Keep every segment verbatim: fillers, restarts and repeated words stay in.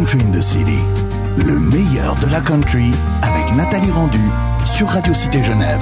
Country in the City, le meilleur de la country avec Nathalie Rendu sur Radio Cité Genève.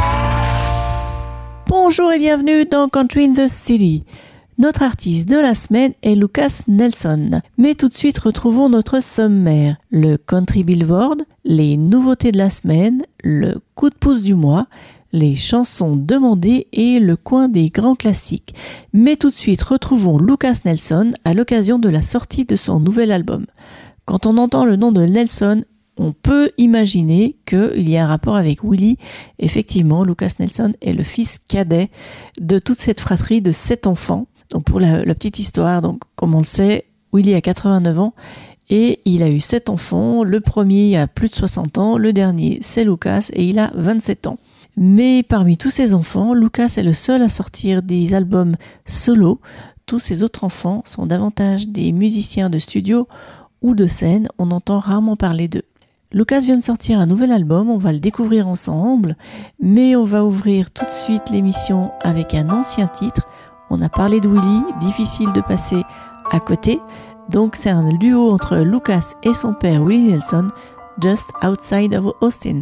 Bonjour et bienvenue dans Country in the City. Notre artiste de la semaine est Lukas Nelson. Mais tout de suite, retrouvons notre sommaire. Le Country Billboard, les nouveautés de la semaine, le coup de pouce du mois, les chansons demandées et le coin des grands classiques. Mais tout de suite, retrouvons Lukas Nelson à l'occasion de la sortie de son nouvel album. Quand on entend le nom de Nelson, on peut imaginer qu'il y a un rapport avec Willie. Effectivement, Lukas Nelson est le fils cadet de toute cette fratrie de sept enfants. Donc pour la, la petite histoire, donc comme on le sait, Willie a quatre-vingt-neuf ans et il a eu sept enfants. Le premier a plus de soixante ans, le dernier c'est Lukas et il a vingt-sept ans. Mais parmi tous ces enfants, Lukas est le seul à sortir des albums solo. Tous ses autres enfants sont davantage des musiciens de studio ou de scène. On entend rarement parler d'eux. Lukas vient de sortir un nouvel album, on va le découvrir ensemble, mais on va ouvrir tout de suite l'émission avec un ancien titre. On a parlé de Willie, difficile de passer à côté. Donc c'est un duo entre Lukas et son père Willie Nelson, Just Outside of Austin.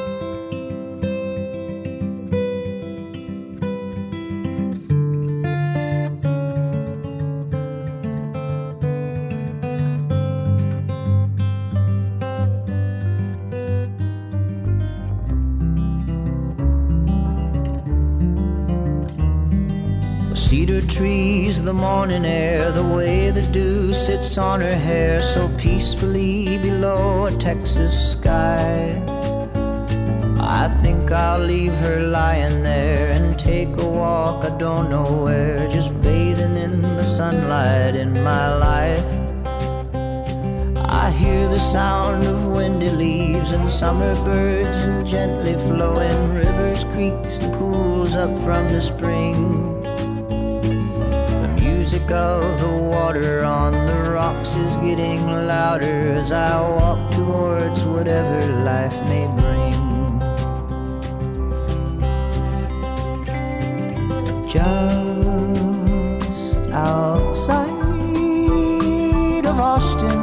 Cedar trees, the morning air, the way the dew sits on her hair so peacefully below a Texas sky. I think I'll leave her lying there and take a walk I don't know where, just bathing in the sunlight in my life. I hear the sound of windy leaves and summer birds and gently flowing rivers, creeks and pools up from the spring. The music of the water on the rocks is getting louder as I walk towards whatever life may bring. Just outside of Austin,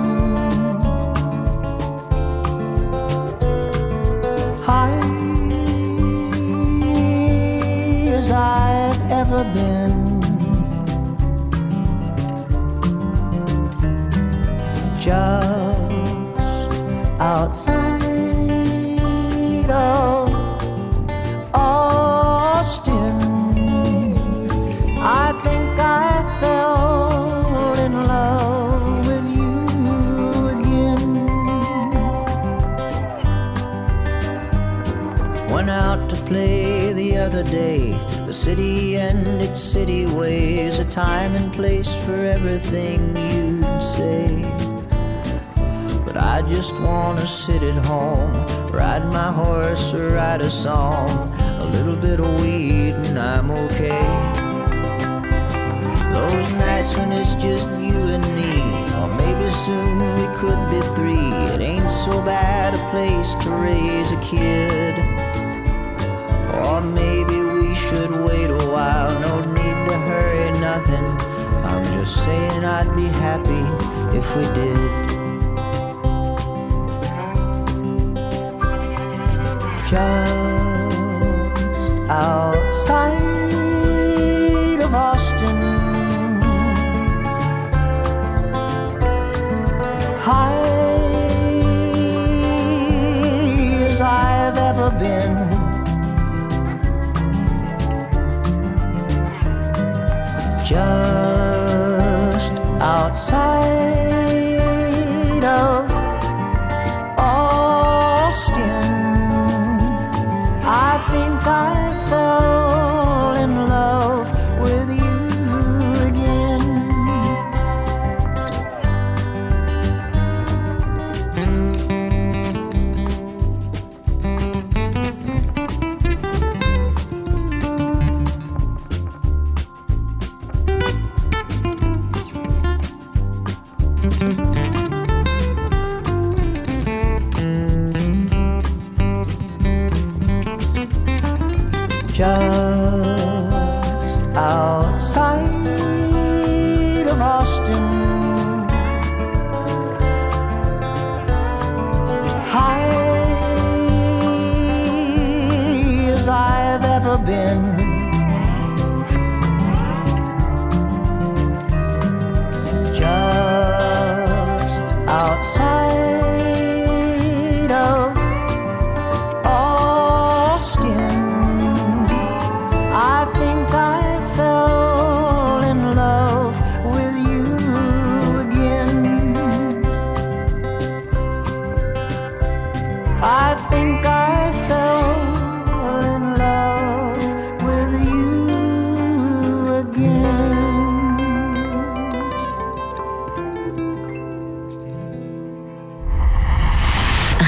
high as I've ever been, just outside of Austin. I think I fell in love with you again. Went out to play the other day, the city and its city ways, a time and place for everything you'd say. I just wanna sit at home, ride my horse or write a song, a little bit of weed and I'm okay. Those nights when it's just you and me, or maybe soon we could be three, it ain't so bad a place to raise a kid. Or maybe we should wait a while, no need to hurry, nothing. I'm just saying I'd be happy if we did. Just outside of Austin, high as I've ever been, just outside of Austin. I think I fell in love with you again. Just outside of Austin,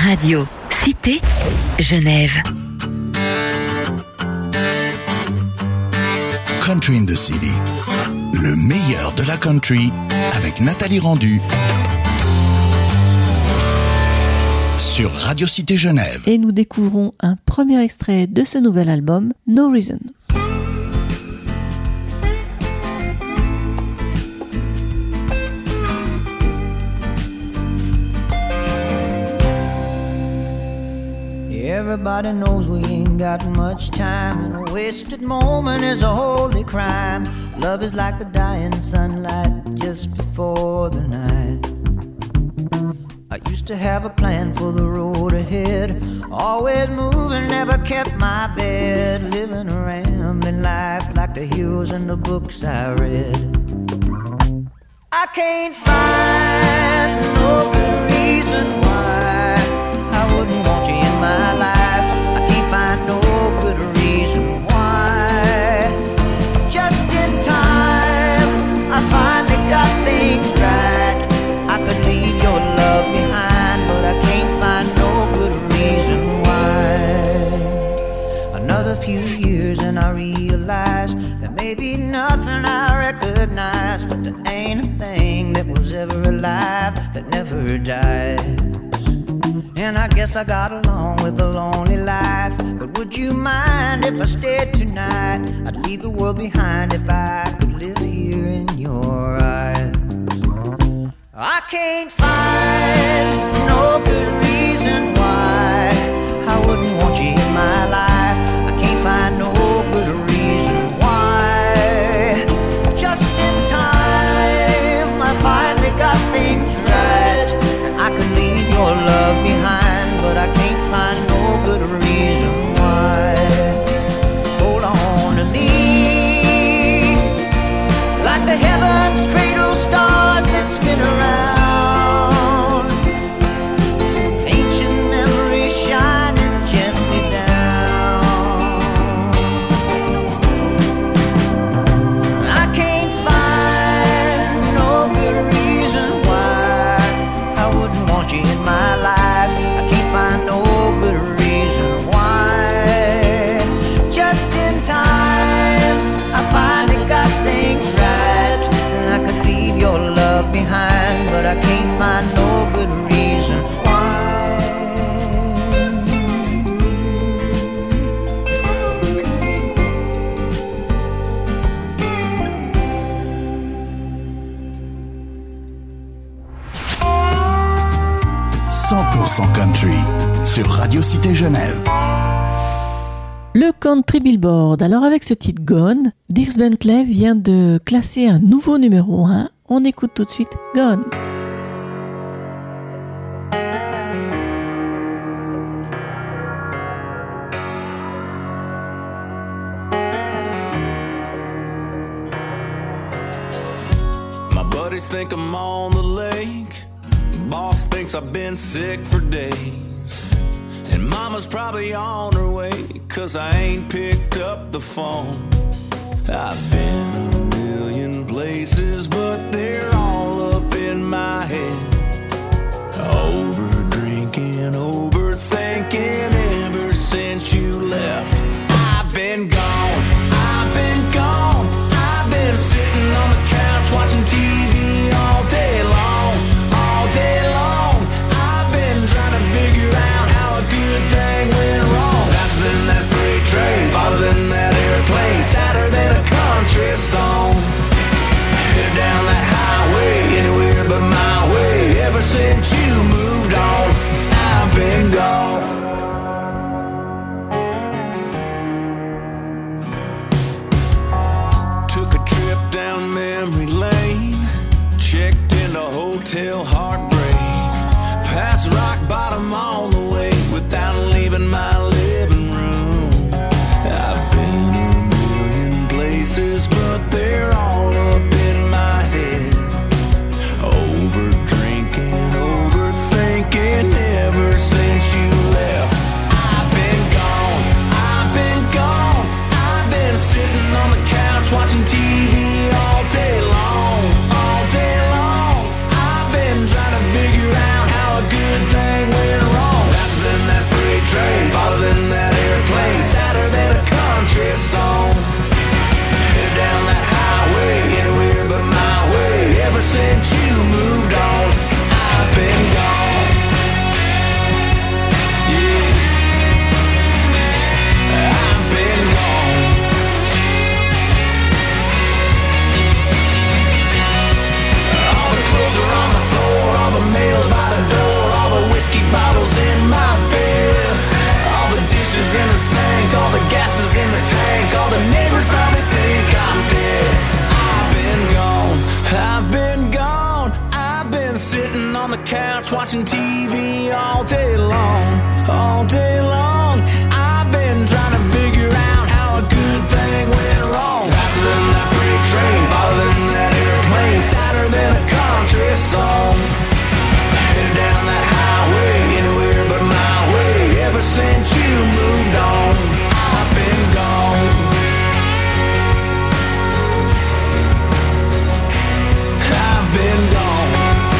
Radio Cité Genève. Country in the City, le meilleur de la country avec Nathalie Rendu sur Radio Cité Genève. Et nous découvrons un premier extrait de ce nouvel album, No Reason. Everybody knows we ain't got much time, and a wasted moment is a holy crime. Love is like the dying sunlight just before the night. I used to have a plan for the road ahead, always moving, never kept my bed, living a rambling life like the heroes in the books I read. I can't find no good reason why I wouldn't want you in my life. I can't find no good reason why. Just in time, I finally got things right. I could leave your love behind, but I can't find no good reason why. Another few years and I realize there may be nothing I recognize, but there ain't a thing that was ever alive that never died. And I guess I got along with a lonely life, but would you mind if I stayed tonight? I'd leave the world behind if I could live here in your eyes. I can't find no good reason why I wouldn't want you in my life. I can't find no good reason why. Just in time, I finally got things right, and I could leave your love behind, but I can't find no good reason why. Hold on to me like the heavens cradle stars that spin around, ancient memories shining gently down. I can't find no good reason why I wouldn't want you in my life. I can't find no good reason why. Just in time, I finally got things right, and I could leave your love behind, but I can't find no good reason why. cent pour cent country sur Radio Cité Genève. Le Country Billboard. Alors avec ce titre Gone, Dierks Bentley vient de classer un nouveau numéro un. On écoute tout de suite Gone. My buddies think I'm on the lake. Boss thinks I've been sick for days. And mama's probably on her way, cause I ain't picked up the phone. I've been a million places, but they're all up in my head. Over drinking, overthinking ever since you left. I've been gone, I've been gone. I've been sitting on the couch watching T V all day long, all day long. I've been trying to figure out how a good thing went wrong. Faster than that freight train, farther than that airplane, sadder than a country song. Headed down that highway, anywhere but my way. Ever since you moved on, I've been gone. Took a trip down memory lane, checked into Hotel Heartbreak, past rock bottom on the way without leaving my living room. I've been a million places, but they're all up in my head. Over drinking, overthinking ever since you left. I've been gone, I've been gone. I've been sitting on the couch watching T V all day long, all day long. I've been driving couch watching T V all day long, all day long. I've been trying to figure out how a good thing went wrong. Faster than that freight train, farther than that airplane, sadder than a country song. Headed down that highway, anywhere but my way. Ever since you moved on, I've been gone. I've been gone.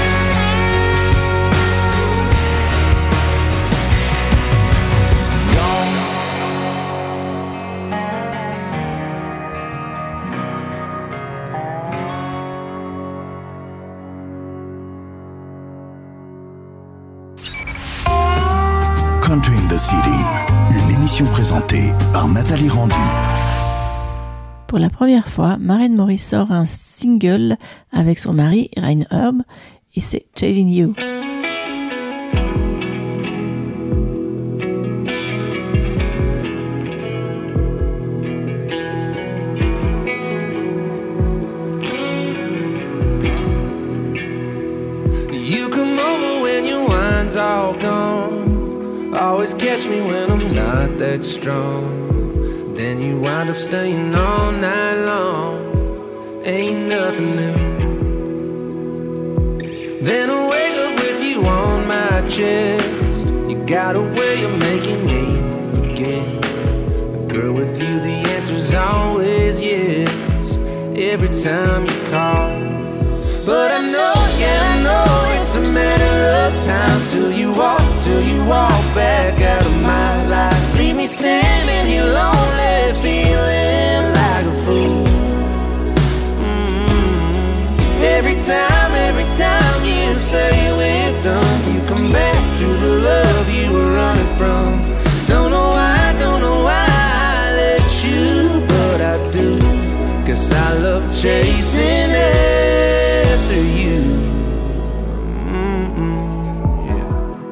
Country in the City, une émission présentée par Nathalie Randu. Pour la première fois, Maren Morris sort un single avec son mari Ryan Herb et c'est Chasing You. You come over when your wine's all gone. Always catch me when I'm not that strong. Then you wind up staying all night long. Ain't nothing new. Then I wake up with you on my chest. You got a way of making me forget. Girl, with you the answer's always yes, every time you call. But I know, yeah, I know it's a matter of time till you walk, till you walk back out of my life. Leave me standing here lonely, feeling like a fool. Mm-hmm. Every time, every time you say we're done, you come back to the love you were running from. Don't know why, don't know why I let you, but I do. 'Cause I love chasing after you. Mm-mm, yeah.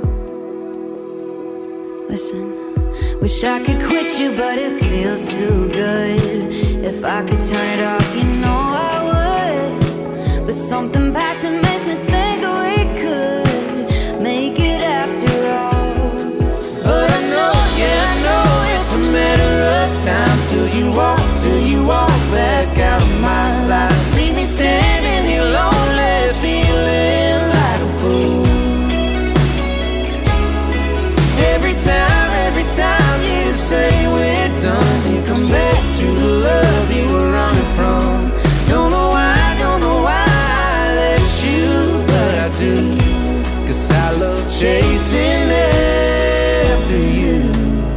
Listen, wish I could quit you, but it feels too good. If I could turn it off, you know I would. But something passion makes me think we could make it after all. But I know, yeah, I know it's a matter of time till you walk, till you walk back out of my life. Leave me standing here lonely, feeling like a fool. Every time, every time you say we're done, you come back to the love you were running from. Don't know why, don't know why I let you, but I do. 'Cause I love chasing after you.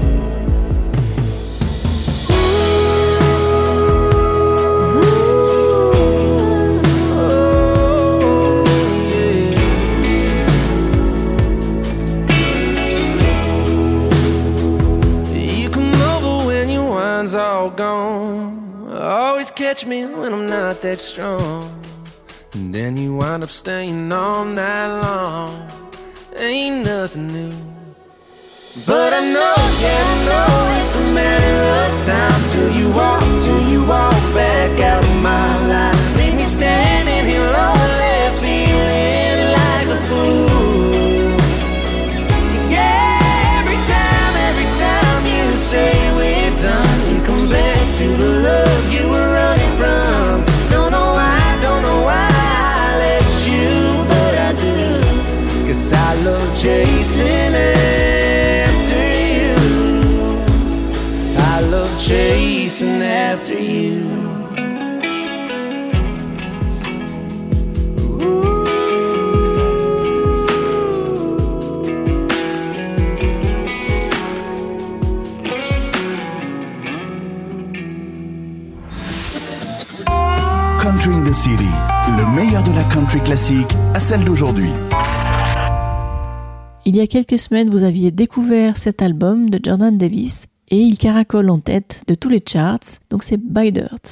All gone. Always catch me when I'm not that strong. And then you wind up staying all night long. Ain't nothing new. But I know, yeah, I know it's a matter of time till you walk, till you walk back out of my life. Leave me standing here lonely, feeling like a fool. Yeah, every time, every time you say we're done, you come back to the love you were running from. Don't know why, don't know why I let you, but I do. 'Cause I love chasing after you. I love chasing after you. Country in the City, le meilleur de la country classique à celle d'aujourd'hui. Il y a quelques semaines, vous aviez découvert cet album de Jordan Davis et il caracole en tête de tous les charts, donc c'est Buy Dirt.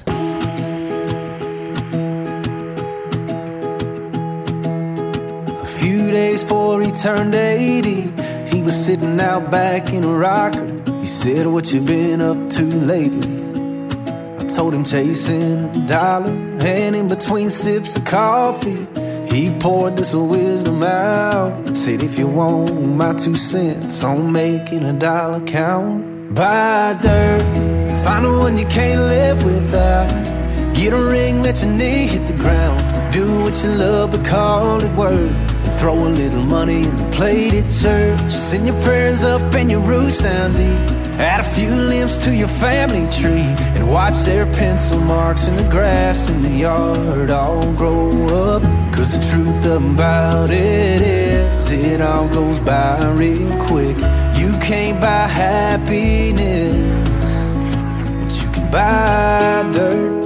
A few days before he turned eighty, he was sitting out back in a rocker. He said, "What you been up to lately?" I told him chasing a dollar, and in between sips of coffee, He poured this wisdom out. Said if you want my two cents on making a dollar count, buy dirt, find the one you can't live without. Get a ring, let your knee hit the ground. Do what you love but call it work. And throw a little money in the plate at church. Send your prayers up and your roots down deep. Add a few limbs to your family tree. And watch their pencil marks in the grass in the yard all grow up. Cause the truth about it is, it all goes by real quick. You can't buy happiness, but you can buy dirt.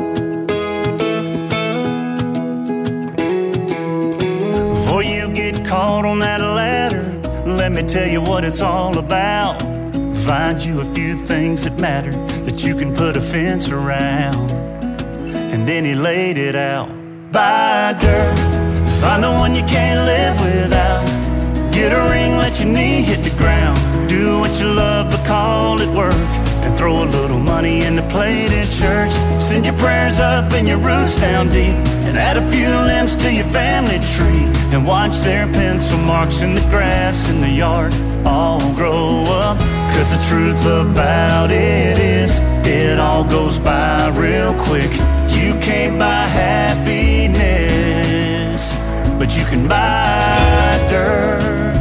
Before you get caught on that ladder, let me tell you what it's all about. Find you a few things that matter, that you can put a fence around. And then he laid it out. Buy dirt, find the one you can't live without. Get a ring, let your knee hit the ground. Do what you love but call it work. And throw a little money in the plate at church. Send your prayers up and your roots down deep. And add a few limbs to your family tree. And watch their pencil marks in the grass in the yard all grow up. Cause the truth about it is, it all goes by real quick. You can't buy happiness, but you can buy dirt.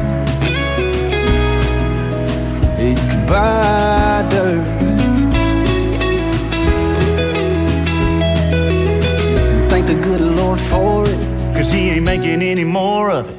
You can buy dirt. And thank the good Lord for it, cause he ain't making any more of it.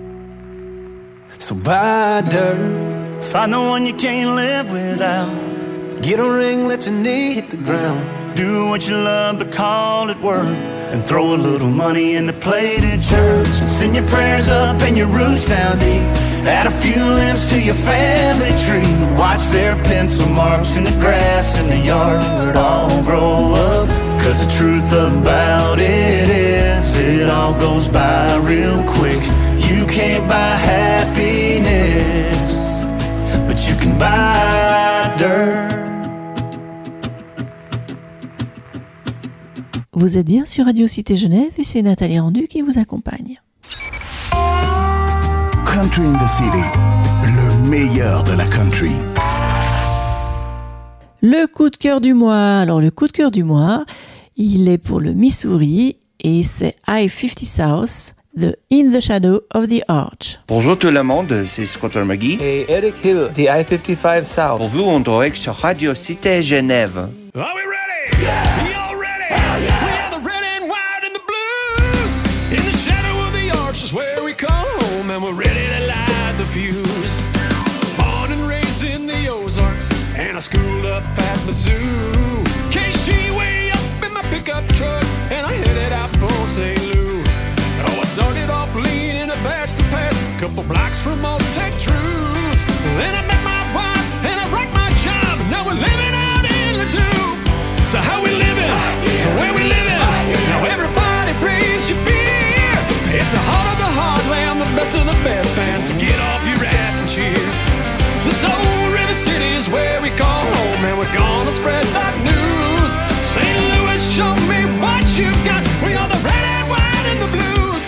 So buy dirt. Find the one you can't live without. Get a ring, let your knee hit the ground. Do what you love but call it work. And throw a little money in the plate at church. And send your prayers up and your roots down deep. Add a few limbs to your family tree. Watch their pencil marks in the grass in the yard all grow up. Cause the truth about it is, it all goes by real quick. You can't buy happiness, but you can buy dirt. Vous êtes bien sur Radio Cité Genève et c'est Nathalie Rendu qui vous accompagne. Country in the City, le meilleur de la country. Le coup de cœur du mois. Alors le coup de cœur du mois, il est pour le Missouri et c'est I cinquante South, The In the Shadow of the Arch. Bonjour tout le monde, c'est Scott McGee et Eric Hill de I cinquante-cinq South. Pour vous en direct sur Radio Cité Genève. Are we ready? Yeah! Y'all ready? Yeah, yeah. We are the red and white and the blues. In the shadow of the arch is where we call home, and we're ready to light the fuse. Born and raised in the Ozarks, and I schooled up at Mizzou. K C way up in my pickup truck, and I headed out for Saint Louis. Oh, I started off lean in a Baxter pad, couple blocks from old Tech Trues. Then I met my wife, and I rocked my job, and now we're living out in the tube. So how we living? And where we living? Now everybody praise your beer. It's the heart of the heartland, the best of the best fans, so get off your ass and cheer. This old River City is where we call home, and we're gonna spread that news. Saint Louis, show me what you've got. We are the red and white and the blues.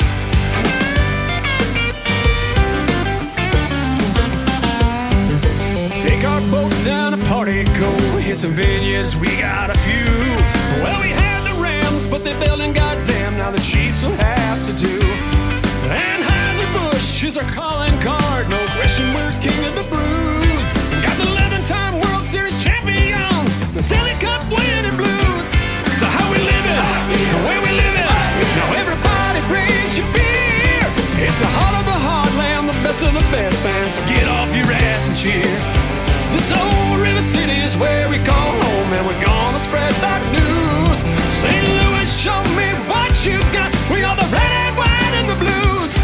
Take our boat down to Party Cove, hit some vineyards, we got a few. Well, we had the Rams, but they bailed and goddamn, now the Chiefs will have to do. Anheuser-Busch is our calling card, no question we're king of the brews. Got the eleven-time World Series champions, the Stanley Cup winning blues. So how we living? Where we living? Now everybody praise your beer. It's the heart of the heartland, the best of the best fans, so get off your ass and cheer. This old River City is where we call home, and we're gonna spread that news. Saint Louis, show me what you've got. We are the red and white and the blues.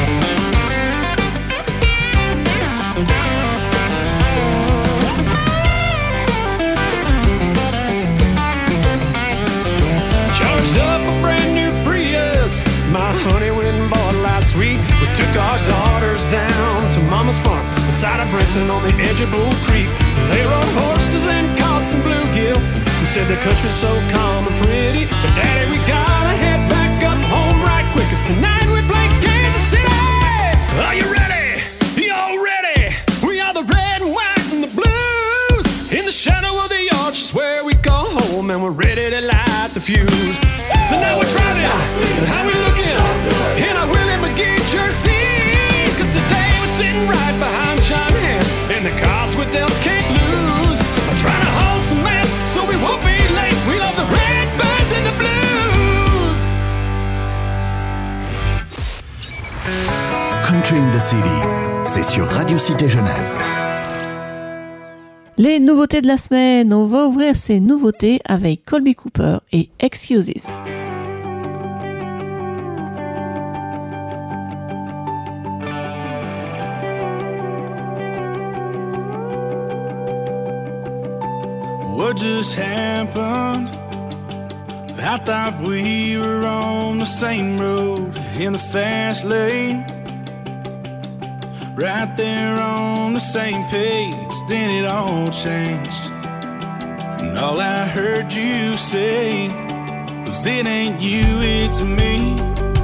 Charged up a brand new Prius, my honey went and bought last week. We took our daughters down to Mama's farm inside of Brinson on the edge of Bull Creek. They rode horses and caught some bluegill. They said the country's so calm and pretty, but Daddy, we gotta head back up home right quick, 'cause tonight we play confused. So now we're driving, and how we looking in our Willie McGee jerseys. Cause today we're sitting right behind John Hamm, and the cards we're dealt can't lose. I'm trying to hold some mass so we won't be late. We love the Redbirds and the Blues. Country in the City, c'est sur Radio Cité Genève. Les nouveautés de la semaine, on va ouvrir ces nouveautés avec Colby Cooper et Excuses. What just happened? I thought we were on the same road in the fast lane, right there on the same page. Then it all changed, and all I heard you say was it ain't you, it's me.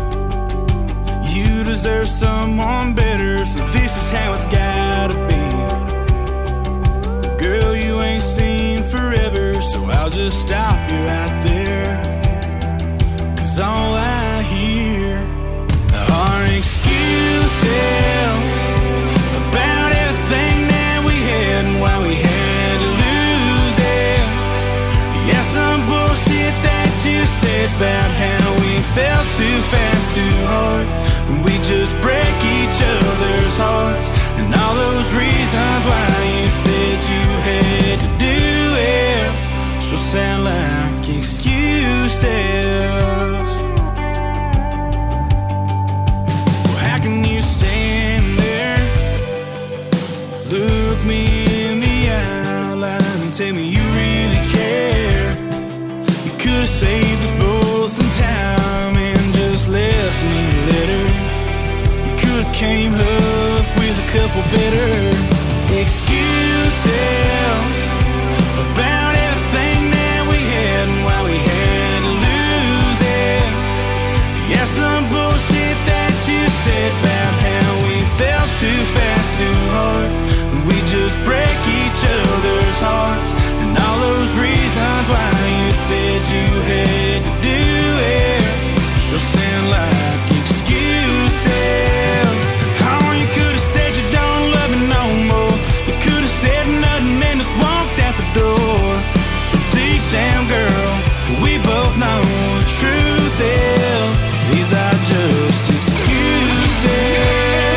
You deserve someone better, so this is how it's gotta be. Girl, you ain't seen forever, so I'll just stop you right there. Cause all I hear are excuses about everything that we had and why we had to lose it. Yeah, some bullshit that you said about how we fell too fast, too hard, and we just break each other's hearts. And all those reasons why you said you had to do it sure sound like excuses. Well, how can you stand there, look me in the eye and tell me you really care? You could've saved us both some time and just left me a letter. You could've came up with a couple better excuses about everything that we had and why we had to lose it. Yeah, some bullshit that you said about how we fell too fast, too hard, and we just break each other's hearts. And all those reasons why you said you had to do it sure sound like excuses. Oh, you could've said you don't love me no more. You could've said nothing and just walked out the door. But deep down, girl, we both know the truth is these are just excuses.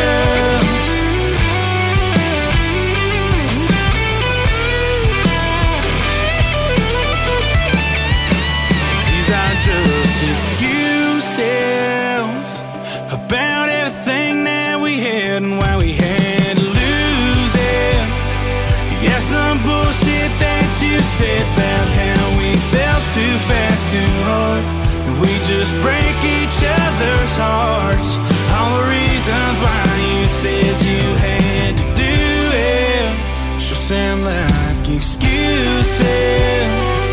These are just excuses about everything that we had and why we had to lose it. Yeah, some bullshit that you said about how we fell too fast, too hard, and we just break each other's hearts. All the reasons why you said you had to do it sure sound like excuses.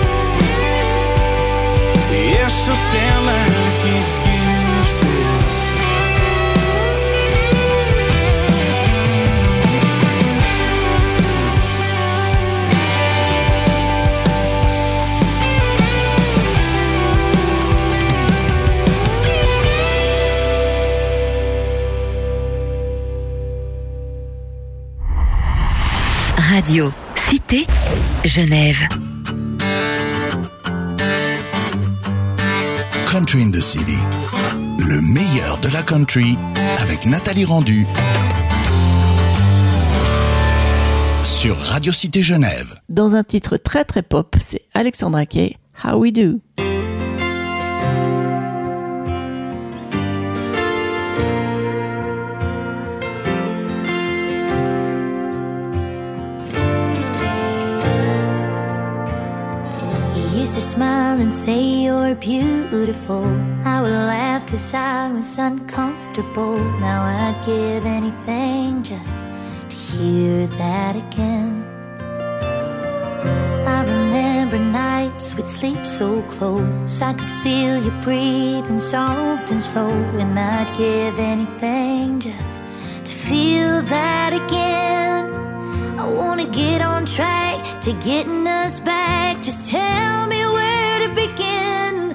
Yeah, sure sound like excuses. Radio Cité Genève. Country in the City, le meilleur de la country avec Nathalie Rendu sur Radio Cité Genève. Dans un titre très très pop, c'est Alexandra Kay, How We Do. Smile and say you're beautiful. I would laugh cause I was uncomfortable. Now I'd give anything just to hear that again. I remember nights we'd sleep so close. I could feel you breathing soft and slow. And I'd give anything just to feel that again. I wanna get on track to getting us back. Just tell me where to begin.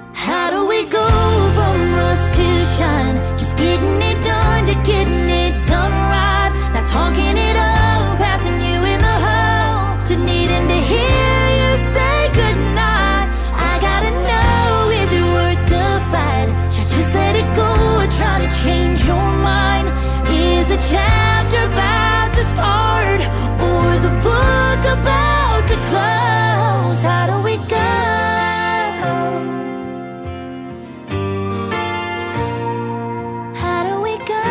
how do we go from rust to shine? Just getting it done to getting it done right. Not talking it up, passing you in the hall, to needing to hear you say goodnight. I gotta know, is it worth the fight? Should I just let it go or try to change your mind? Is a chapter about to start, or the book about to close? How do we go? How do we go?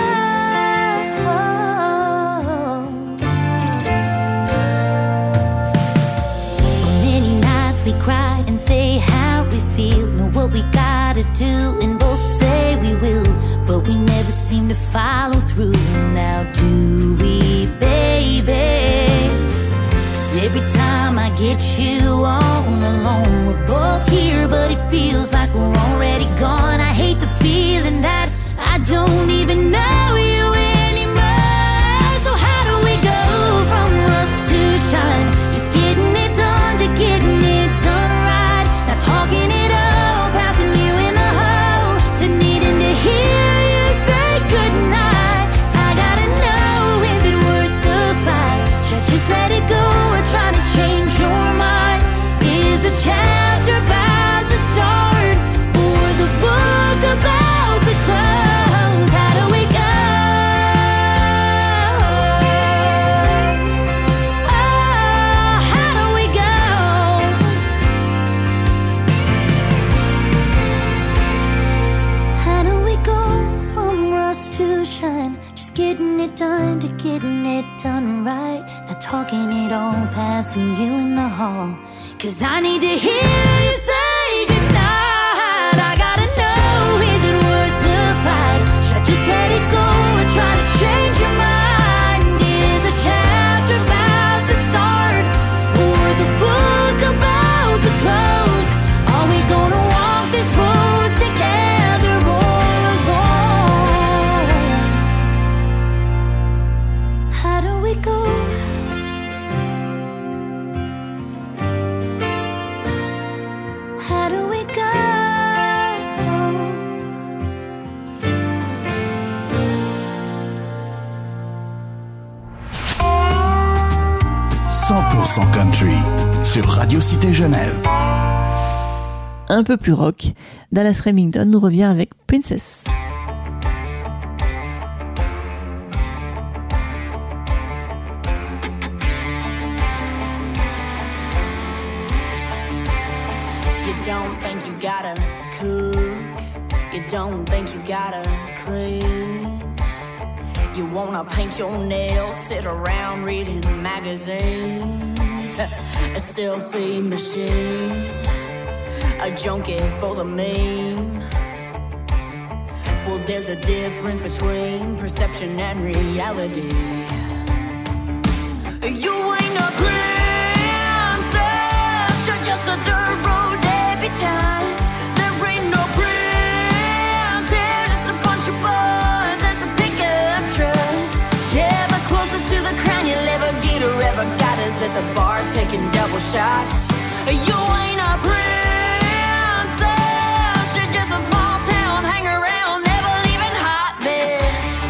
So many nights we cry and say how we feel, know what we gotta do, and both say we will, but we never seem to follow through. Now do we, baby? 'Cause every time I get you all alone, we're both here, but it feels like we're already gone. I hate the feeling that I don't even know you anymore. So how do we go from rust to shine? Just getting it done to getting it done right. Not talking it up, passing you in the hall, to needing to hear you say goodnight. I gotta know, is it worth the fight? Should I just let it go or try to change your mind? Is a chapter about to start, or the book about to close? How do we go? Oh, how do we go? How do we go from rust to shine? Just getting it done to getting it done right. Not talking it all, passing you in the hall, 'cause I need to hear you say goodnight. I gotta know, is it worth the fight? Should I just let it go or try to change your mind? Is a chapter about to start, or the book about to close? Are we gonna walk this road together or alone? How do we go? How do we go? cent pour cent country sur Radio Cité Genève. Un peu plus rock, Dallas Remington nous revient avec Princess. You don't think you gotta cook, you don't think you gotta clean, you wanna paint your nails, sit around reading magazines, a selfie machine, a junkie for the meme. Well, there's a difference between perception and reality. You ain't a princess, you're just a dirt road deputy. There ain't no princess, just a bunch of boys and some pickup trucks. Yeah, the closest to the crown you'll ever get or ever got is at the bar taking double shots. You ain't a princess, you're just a small town hang around, never leaving hot mess.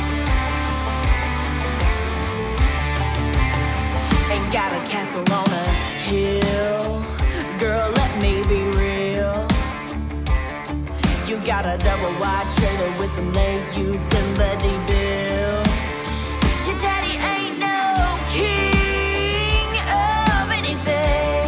Ain't got a castle on a hill, girl, let me be real. You got a double wide trailer with some late utility bills. Your daddy ain't no king of anything.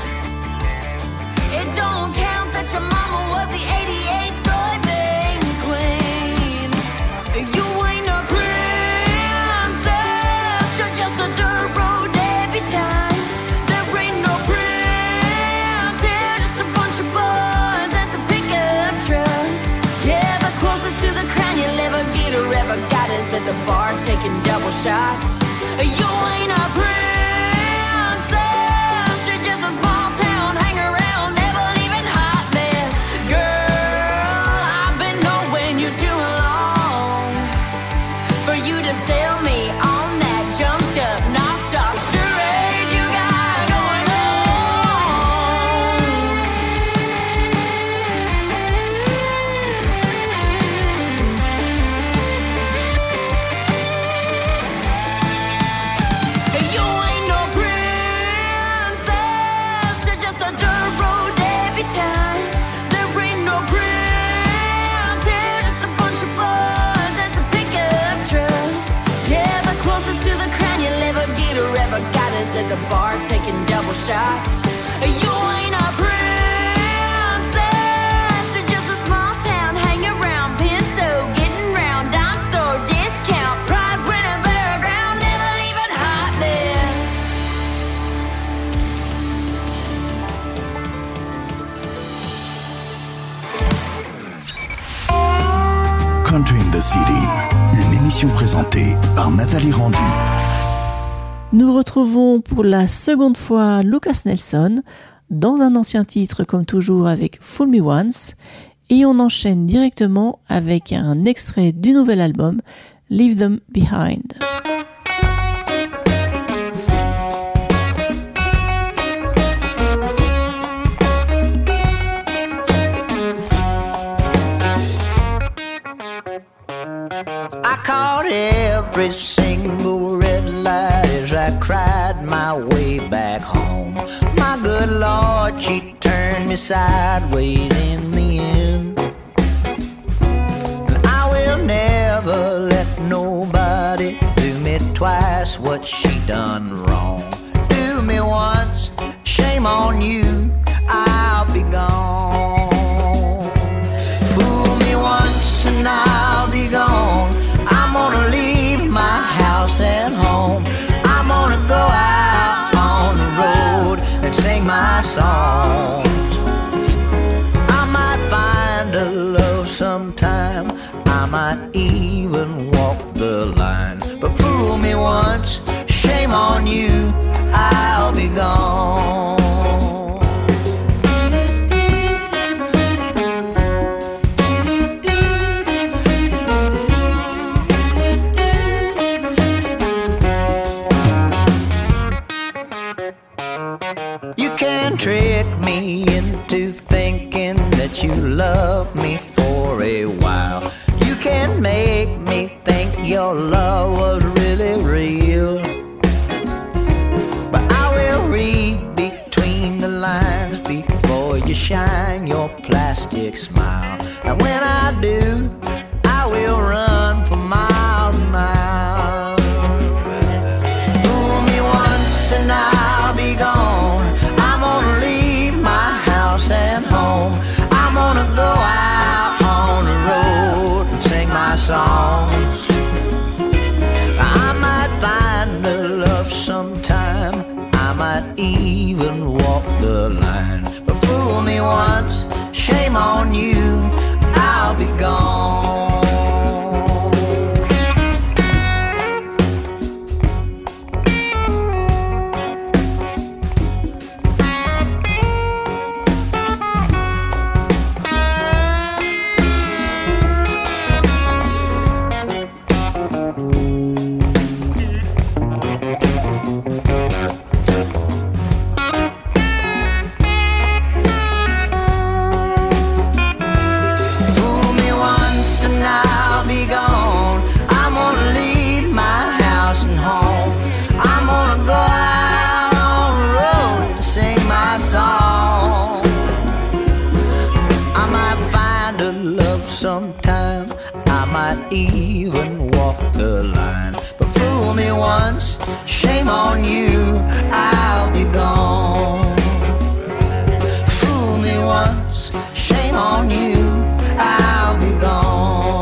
It don't count that your mama was the eighty-eight soybean queen. You ain't a princess, you're just a dirt road deputy. There ain't no prince here, just a bunch of boys and some pickup trucks. Yeah, the closest to the crown you'll ever get or ever got is at the bar taking double shots. You ain't a princess, you're just a small town hang around, never leaving hot mess. Girl, I've been knowing you too long for you to sell me on that jumped up, knocked off charade you got going on. at the bar taking double shots. You ain't a princess, you're just a small town hang around Pinto, getting round dime store discount, prize winning fairground, never leaving hot mess. Country in the City, une émission présentée par Nathalie Rendu. Nous retrouvons pour la seconde fois Lukas Nelson dans un ancien titre comme toujours avec Fool Me Once et on enchaîne directement avec un extrait du nouvel album Leave Them Behind. I caught every single red light as I cried my way back home. My good Lord, she turned me sideways in the end. And I will never let nobody do me twice what she done wrong. Do me once, shame on you, I'll be gone. Fool me once and I'll be gone. I'm gonna leave my house and home. I'm gonna go out on the road and sing my songs. I might find a love sometime, I might even walk the line. But fool me once, shame on you, I'll be gone. You can trick me into thinking that you love me for a while. You can make me think your love was really real. But I will read between the lines before you shine your plastic smile. And when I do, I will run for miles and miles. Fool me once and I'll be gone. I'm gonna leave my house and home. I'm gonna go out on the road and sing my songs. I might find a love sometime, I might even walk the line. But fool me once, shame on you, I'll be gone. Sometime I might even walk the line. But fool me once, shame on you, I'll be gone. Fool me once, shame on you, I'll be gone.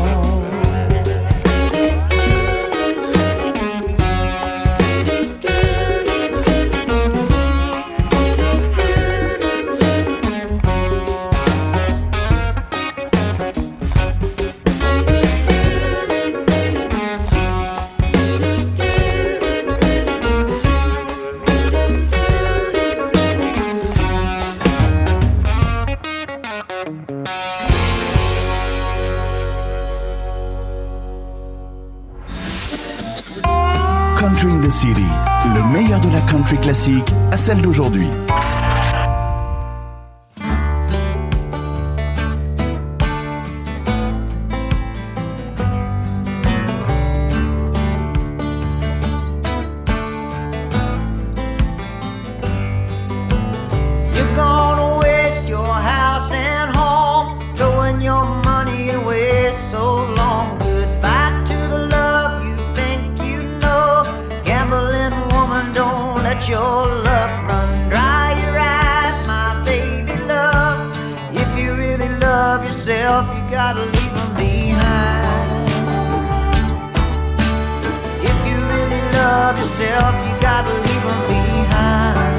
Country in the City, le meilleur de la country classique à celle d'aujourd'hui. You're gonna waste your house and home, throwing your money away so long. Goodbye to the love you think you know. Gambling woman, don't let love yourself, you gotta leave them behind.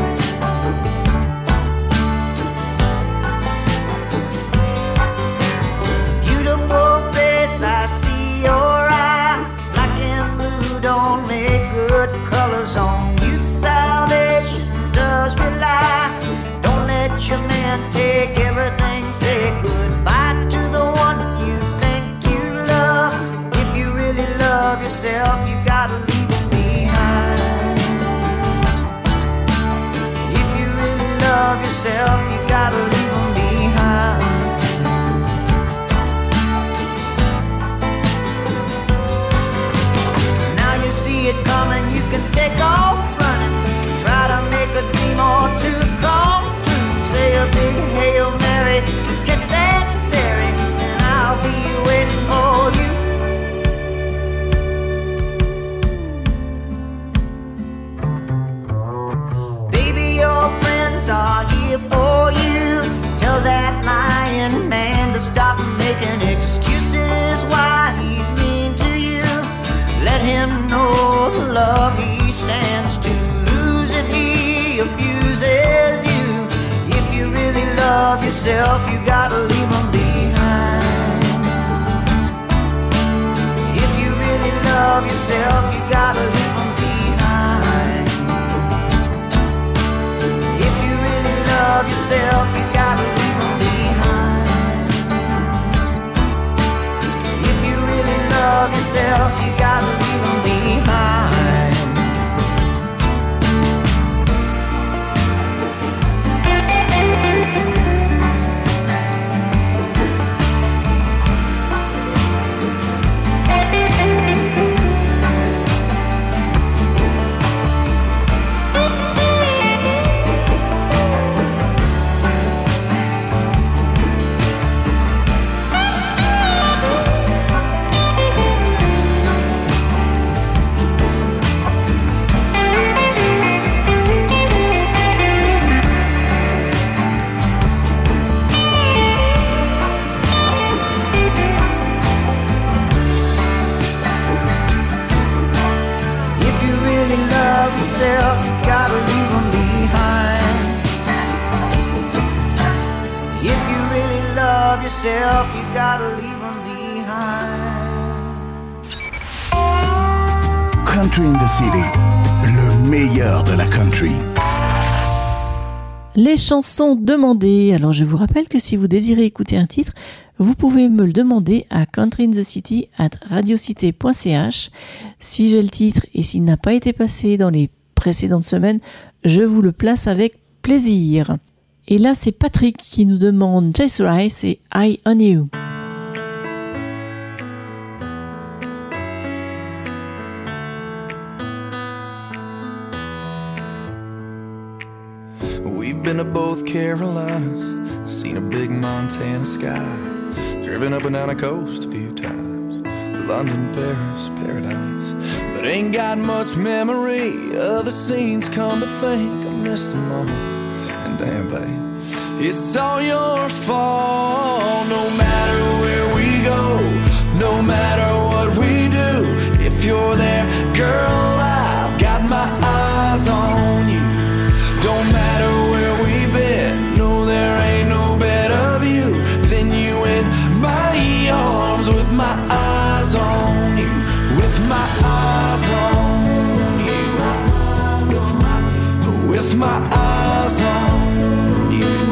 Beautiful face, I see your eye. Black and blue don't make good colors on you. Salvation does rely. Don't let your man take everything. Say goodbye to the one you think you love. If you really love yourself, you gotta leave him behind. If you really love yourself, you gotta leave him behind. Now you see it coming, you can take off running. Try to make a dream or two come true. Say a big Hail Mary, catch that ferry, and I'll be waiting for you. Baby, your friends are here for you. Tell that lying man to stop making excuses why he's mean to you. Let him know the love he stands to lose if he abuses you. If you really love yourself, you gotta leave him behind. If you really love yourself, you gotta leave him behind. If you really love yourself, you gotta leave him behind. If you really love yourself, you gotta leave him behind. Yourself, you gotta leave them behind. If you really love yourself, you gotta leave them behind. Country in the City, le meilleur de la country. Les chansons demandées. Alors je vous rappelle que si vous désirez écouter un titre, vous pouvez me le demander à country in the city arobase radiocité point c h. Si j'ai le titre et s'il n'a pas été passé dans les précédentes semaines, je vous le place avec plaisir. Et là, c'est Patrick qui nous demande Jace Rice et Eye on You. We've been to both Carolinas, seen a big Montana sky, driven up and down the coast a few times, London, Paris, paradise, but ain't got much memory of the scenes. Come to think, I missed them all, and damn babe, it's all your fault. No matter where we go, no matter what we do, if you're there, girl, I've got my eyes on you. Don't matter where we've been, no, there ain't no better view than you in my arms, with my eyes on you, with my eyes on you, with my eyes on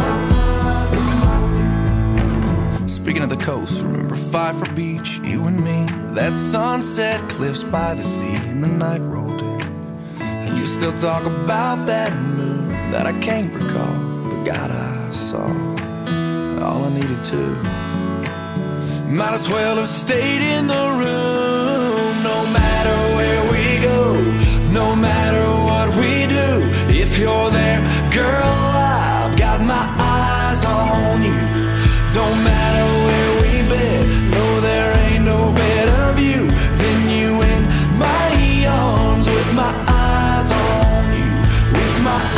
you. Speaking of the coast, remember Pfeiffer Beach, you and me, that sunset, cliffs by the sea, and the night rolled in, and you still talk about that moon that I can't recall, but God, I saw all I needed to. Might as well have stayed in the room. No matter where we go, no matter what we do, if you're there, girl, I've got my eyes on you. Don't matter where we've been, no, there ain't no better view than you in my arms, with my eyes on you, with my eyes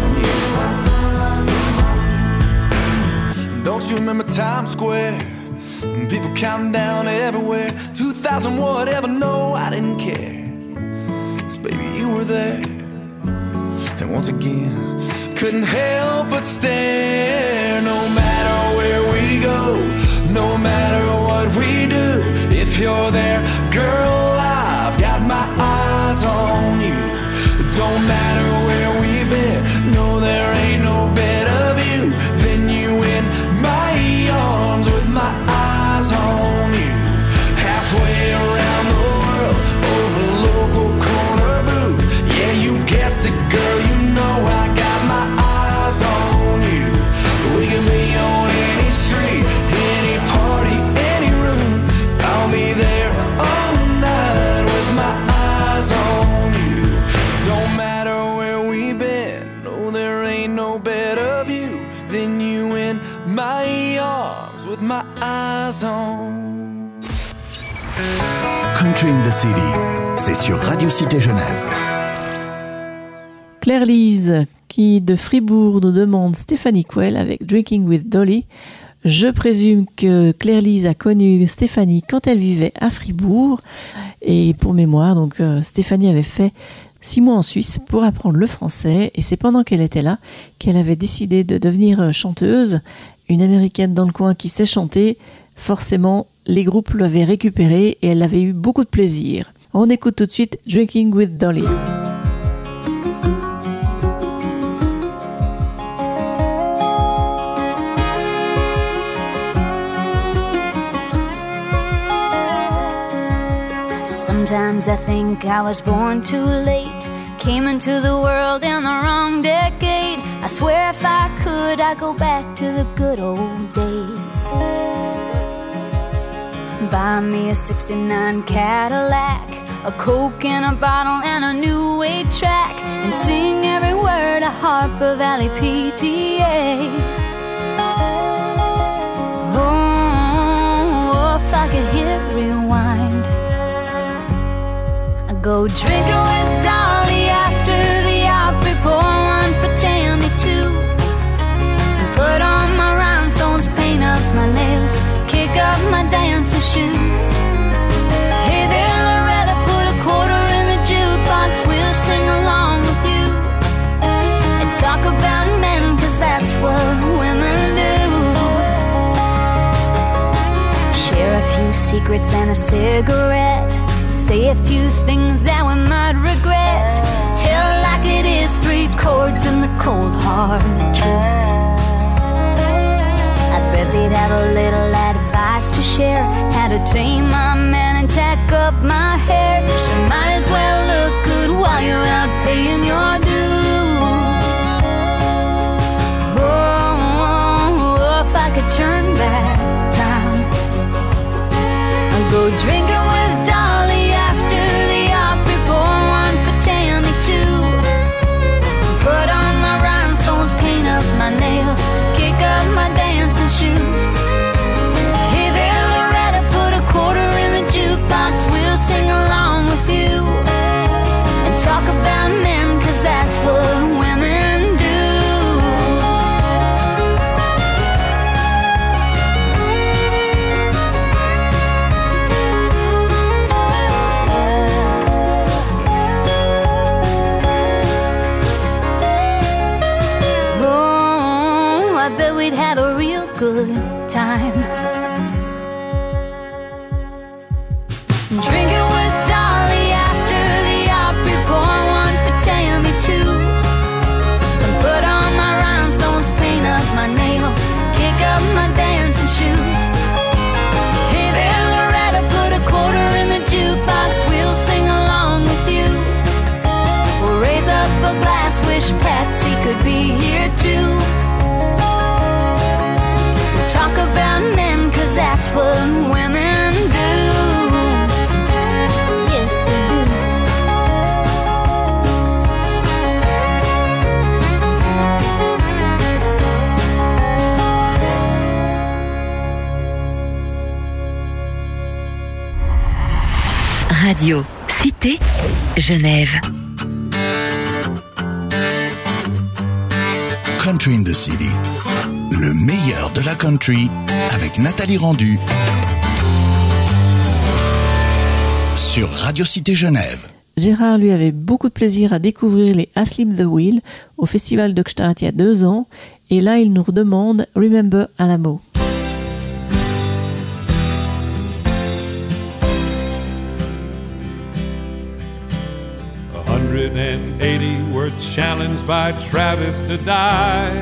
Don't you remember Times Square? People counting down everywhere. two thousand whatever, no, I didn't care. 'Cause baby, you were there. And once again, couldn't help but stare. No matter where we go, no matter what we do, if you're there, girl, I've got my eyes on you. Don't matter where we've been, no, there ain't no better view than you in my arms with my eyes on you. Halfway around the world, over a local corner booth. Yeah, you guessed it, girl, you know I got my eyes on you. We can be on any street, any party, any room. I'll be there all night with my eyes on you. Don't matter where we've been, no, there ain't no better view than you in my arms with my eyes on. Country in the City, c'est sur Radio Cité Genève. Claire Lise, qui de Fribourg nous demande Stéphanie Quell avec Drinking with Dolly. Je présume que Claire Lise a connu Stéphanie quand elle vivait à Fribourg. Et pour mémoire, donc euh, Stéphanie avait fait six mois en Suisse pour apprendre le français. Et c'est pendant qu'elle était là qu'elle avait décidé de devenir chanteuse. Une américaine dans le coin qui sait chanter, forcément, les groupes l'avaient récupérée et elle avait eu beaucoup de plaisir. On écoute tout de suite Drinking with Dolly. Sometimes I think I was born too late, came into the world in the wrong decade. I swear if I could, I'd go back to the good old days. Buy me a sixty-nine Cadillac, a Coke in a bottle and a new eight track, and sing every word of Harper Valley P T A. Oh, if I could hit rewind, I'd go drinking with Dolly after the Opry, pour one for Tammy too, and put on my rhinestones, paint up my nails, kick up my dancing shoes. Hey there, Loretta, put a quarter in the jukebox, we'll sing along with you and talk about men, 'cause that's what women do. Share a few secrets and a cigarette, say a few things that we might regret, tell like it is, three chords and the cold hard truth. I bet they'd have a little advice to share, how to tame my man and tack up my hair. She might as well look good while you're out paying your dues. Oh, oh, if I could turn back time, I'd go drinking with Dolly after the Opry, pour one for Tammy too, put on my rhinestones, paint up my nails, kick up my dancing shoes. Hey there, Loretta, put a quarter in the jukebox, we'll sing along with you and talk about men, 'cause that's what women do. Oh, I bet we'd have a real good time drinking with Dolly after the Opry, pour one for Tammy too, and put on my rhinestones, paint up my nails, kick up my dancing shoes. Hey there, Loretta, put a quarter in the jukebox, we'll sing along with you. We'll raise up a glass, wish Patsy could be here too, to talk about men, 'cause that's what women do. Yes, they do. Radio Cité Genève. Country in the City, Le meilleur de la country avec Nathalie Rendu sur Radio Cité Genève. Gérard, lui, avait beaucoup de plaisir à découvrir les Asleep the Wheel au Festival de Gstaad il y a deux ans. Et là, il nous redemande Remember Alamo. one hundred eighty were challenged by Travis to die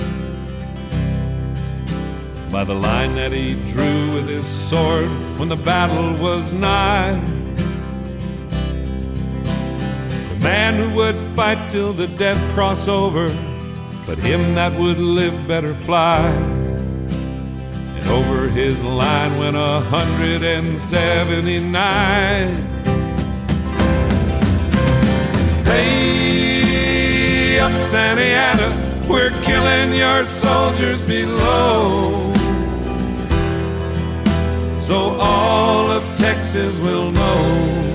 by the line that he drew with his sword when the battle was nigh. The man who would fight till the death cross over, but him that would live better fly. And over his line went a hundred and seventy-nine. Hey, up Santa Ana, we're killing your soldiers below, so all of Texas will know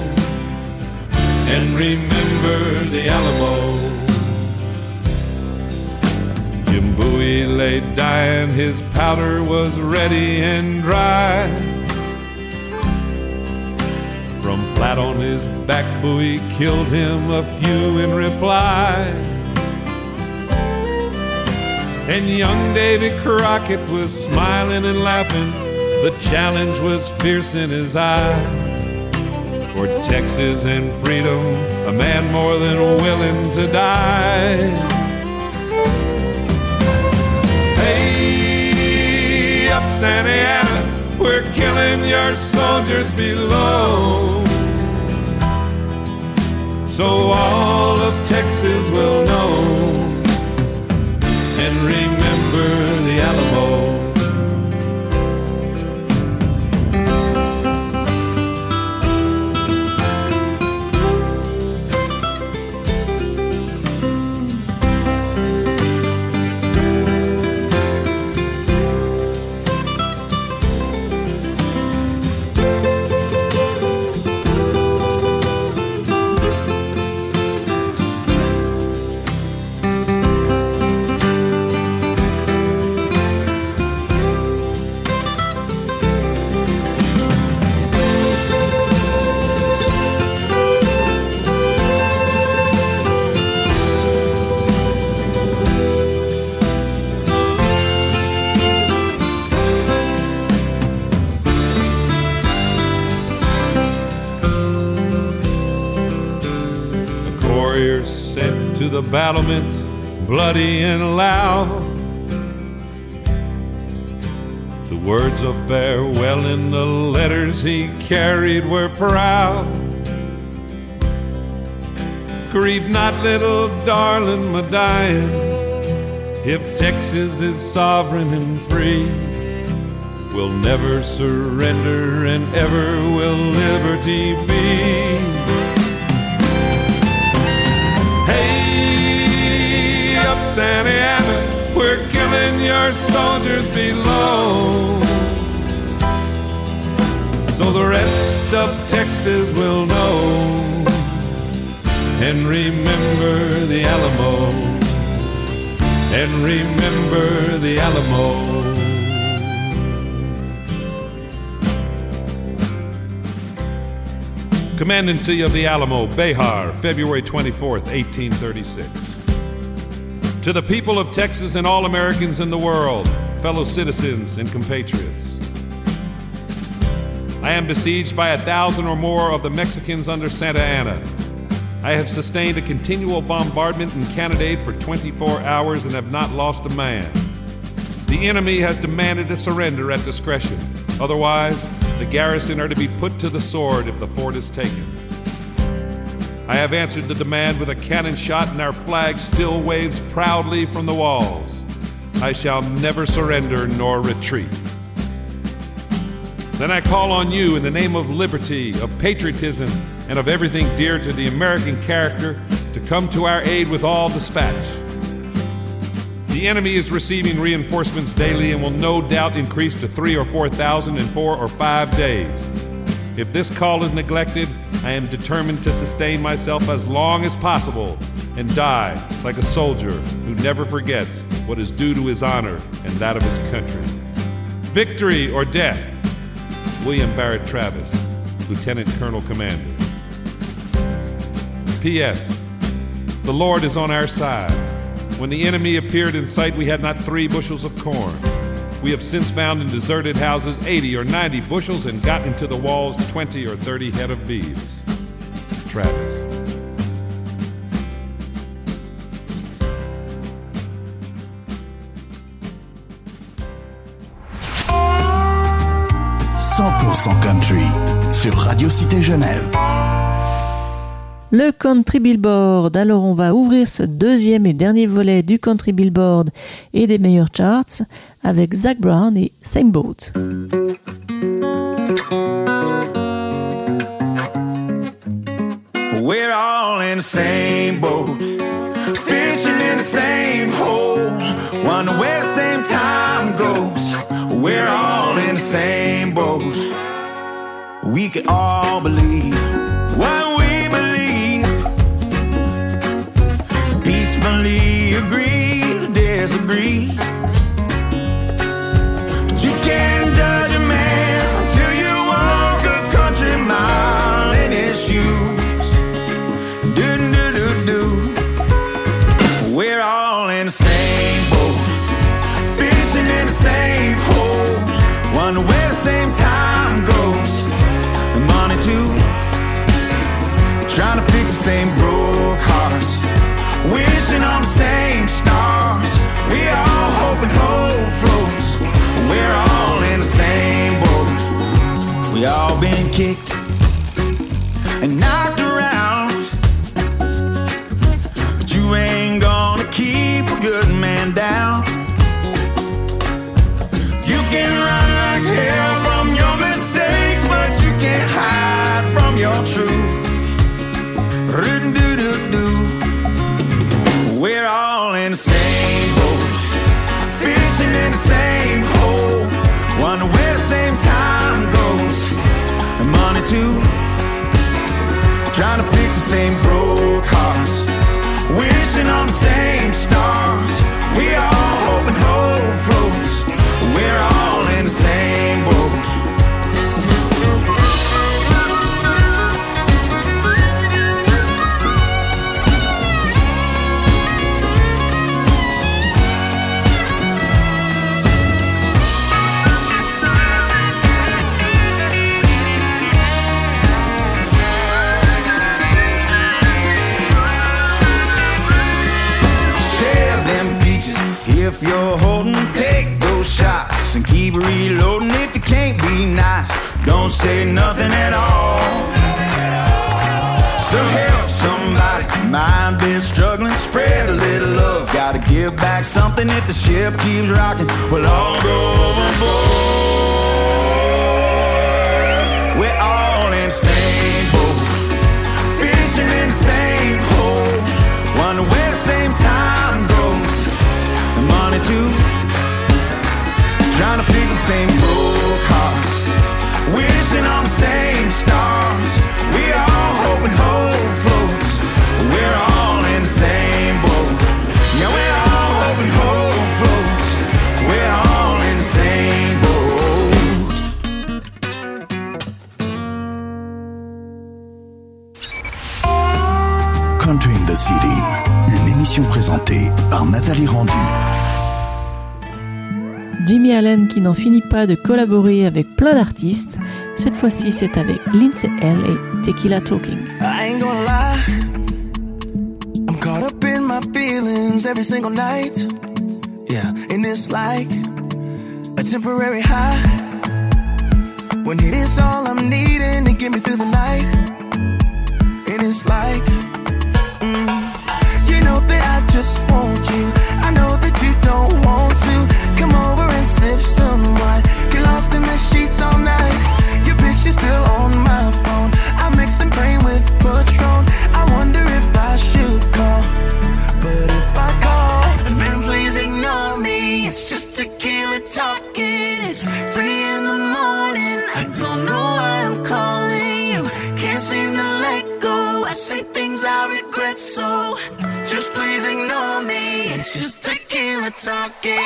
and remember the Alamo. Jim Bowie lay dying, his powder was ready and dry. From flat on his back, Bowie killed him a few in reply. And young Davy Crockett was smiling and laughing, the challenge was fierce in his eye. For Texas and freedom, a man more than willing to die. Hey, up Santa Ana, we're killing your soldiers below, so all of Texas will know and remember the Alamo. The battlements bloody and loud, the words of farewell in the letters he carried were proud. Grieve not, little darling, my dying, if Texas is sovereign and free, we'll never surrender and ever will liberty be. Up Santa Ana, we're killing your soldiers below, so the rest of Texas will know and remember the Alamo, and remember the Alamo. Commandancy of the Alamo, Behar, February twenty-fourth, eighteen thirty-six. To the people of Texas and all Americans in the world, fellow citizens and compatriots, I am besieged by a thousand or more of the Mexicans under Santa Ana. I have sustained a continual bombardment and cannonade for twenty-four hours and have not lost a man. The enemy has demanded a surrender at discretion. Otherwise, the garrison are to be put to the sword if the fort is taken. I have answered the demand with a cannon shot, and our flag still waves proudly from the walls. I shall never surrender nor retreat. Then I call on you in the name of liberty, of patriotism, and of everything dear to the American character to come to our aid with all dispatch. The enemy is receiving reinforcements daily and will no doubt increase to three or four thousand in four or five days. If this call is neglected, I am determined to sustain myself as long as possible and die like a soldier who never forgets what is due to his honor and that of his country. Victory or death, William Barrett Travis, Lieutenant Colonel Commander. P S. The Lord is on our side. When the enemy appeared in sight, we had not three bushels of corn. We have since found in deserted houses eighty or ninety bushels and got into the walls twenty or thirty head of beeves. Travis. cent pour cent country sur Radio Cité Genève. Le Country Billboard. Alors on va ouvrir ce deuxième et dernier volet du Country Billboard et des meilleurs charts avec Zac Brown et Same Boat. We're all in the same boat, fishing in the same hole, wonder where the same time goes. We're all in the same boat. We can all believe what we believe, peacefully agree to disagree. But you can't judge a man until you walk a country mile in his shoes. Do do do do. We're all in the same boat, fishing in the same hole, wonder where the same time goes. And money too, trying to fix the same broke hearts, wishing on the same stars. We all hoping hope floats. We're all in the same boat. We all been kicked and knocked around, but you ain't gonna keep a good man down. You can run like hell from your mistakes, but you can't hide from your truth. We're all in the same boat, fishing in the same hole, wonder where the same time goes. And money too, trying to fix the same broke hearts, wishing on the same stars. We all hoping hope floats. We're all in the same boat. If you're holding, take those shots and keep reloading. If you can't be nice, don't say nothing at all. So help somebody, mind be struggling, spread a little love. Gotta give back something if the ship keeps rocking. We'll all go overboard. We're all in the same boat, fishing in the same hole, wonder where the same time goes. And money too, trying to fix the same broke hearts, wishing on the same stars. We all hoping hope floats. We're all in the same boat. Yeah, we're all hoping hope floats. We're all in the same boat. Country in the City, une émission présentée par Nathalie Rendu. Jimmy Allen qui n'en finit pas de collaborer avec plein d'artistes. Cette fois-ci, c'est avec Lindsay L et Tequila Talking. I ain't gonna lie, I'm caught up in my feelings every single night. Yeah, and it's like a temporary high, when it is all I'm needing to get me through the night. And it's like, mm, you know that I just want you. I know that you don't want to come over and sip some wine, get lost in the sheets all night. Your picture's still on my phone, I'm mixing pain with Patron. I wonder if I should call, but if I call, then please ignore me. It's just tequila talking. It's three in the morning, I don't know why I'm calling you. Can't seem to let go, I say things I regret, so just please ignore me. It's just tequila talking.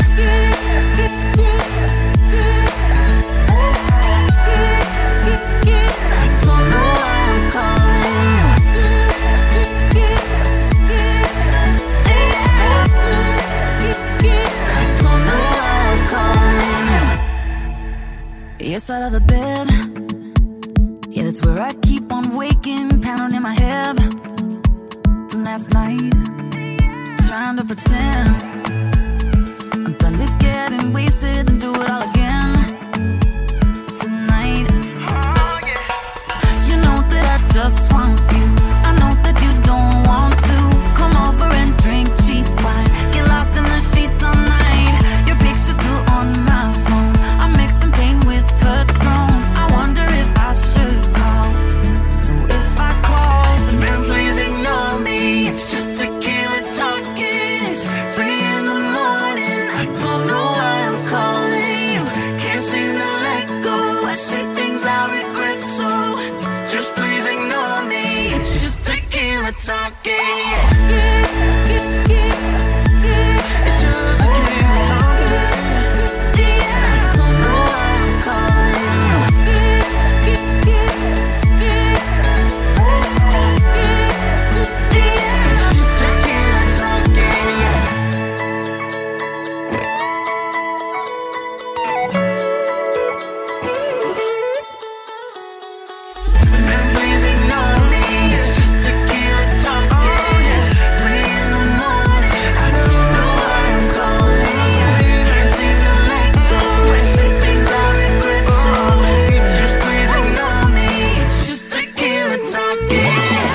Your side of the bed, yeah, that's where I keep on waking, pounding in my head from last night, trying to pretend I'm done with getting wasted and do it all again tonight. You know that I just want you, I know that you don't want to come over and drink cheap wine, get lost in the sheets all night. Your picture's still on my phone, I'm mixing pain with Patron. I wonder if I should call. So if I call, then please ignore me. It's just tequila talking. It's three in the morning. I don't know why I'm calling you. Can't seem to let go. I say things I regret, so just please ignore me. It's just tequila talking. It's just tequila talking. I don't know why I'm calling you. It's just tequila talking. Then please ignore me. It's just tequila talking. It's three in the morning. I don't know why I'm calling you. Can't seem to let go. I say things I regret, so just please ignore me. It's just tequila talking.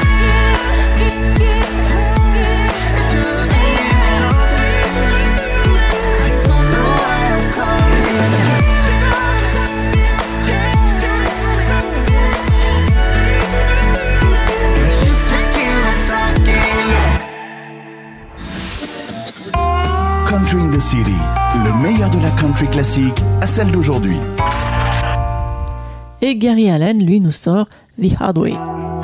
It's just tequila talking. I don't know why I'm calling you. It's just tequila talking. Country in the City, le meilleur de la country classique à celle d'aujourd'hui. Et Gary Allen, lui, nous sort The Hard Way.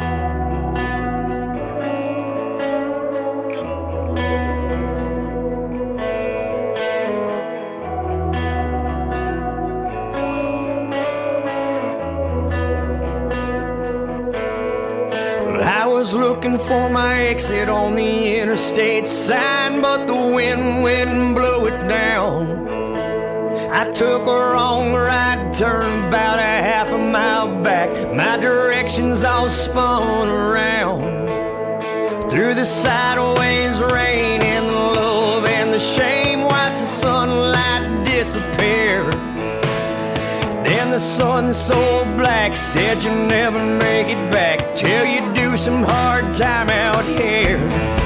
I was looking for my exit on the interstate sign, but the wind went and blew it down. I took a wrong right turn about a half a mile back. My directions all spun around. Through the sideways rain and the love and the shame, watch the sunlight disappear. Then the sun so black said you'll never make it back till you do some hard time out here.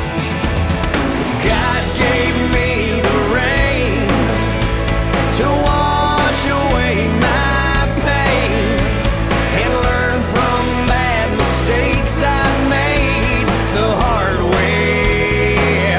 God gave me the rain to wash away my pain and learn from bad mistakes I made the hard way.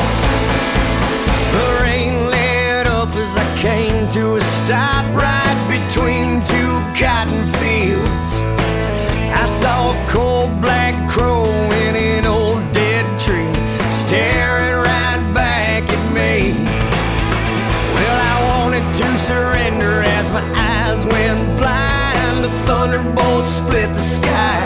The rain lit up as I came to a stop right between two cotton fields. I saw a cold black crow in an old dead tree staring right back at me. Well, I wanted to surrender as my eyes went blind. The thunderbolt split the sky.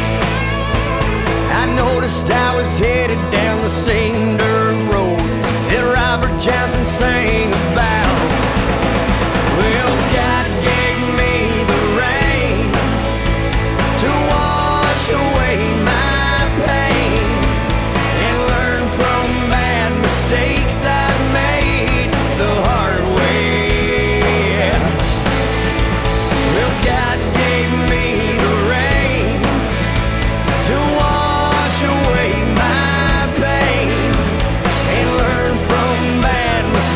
I noticed I was headed down the same dirt road that Robert Johnson sang about. Well, God gave me the rain to wash away my pain and learn from bad mistakes I made the hard way. Well, God gave me the rain to wash away my pain and learn from bad mistakes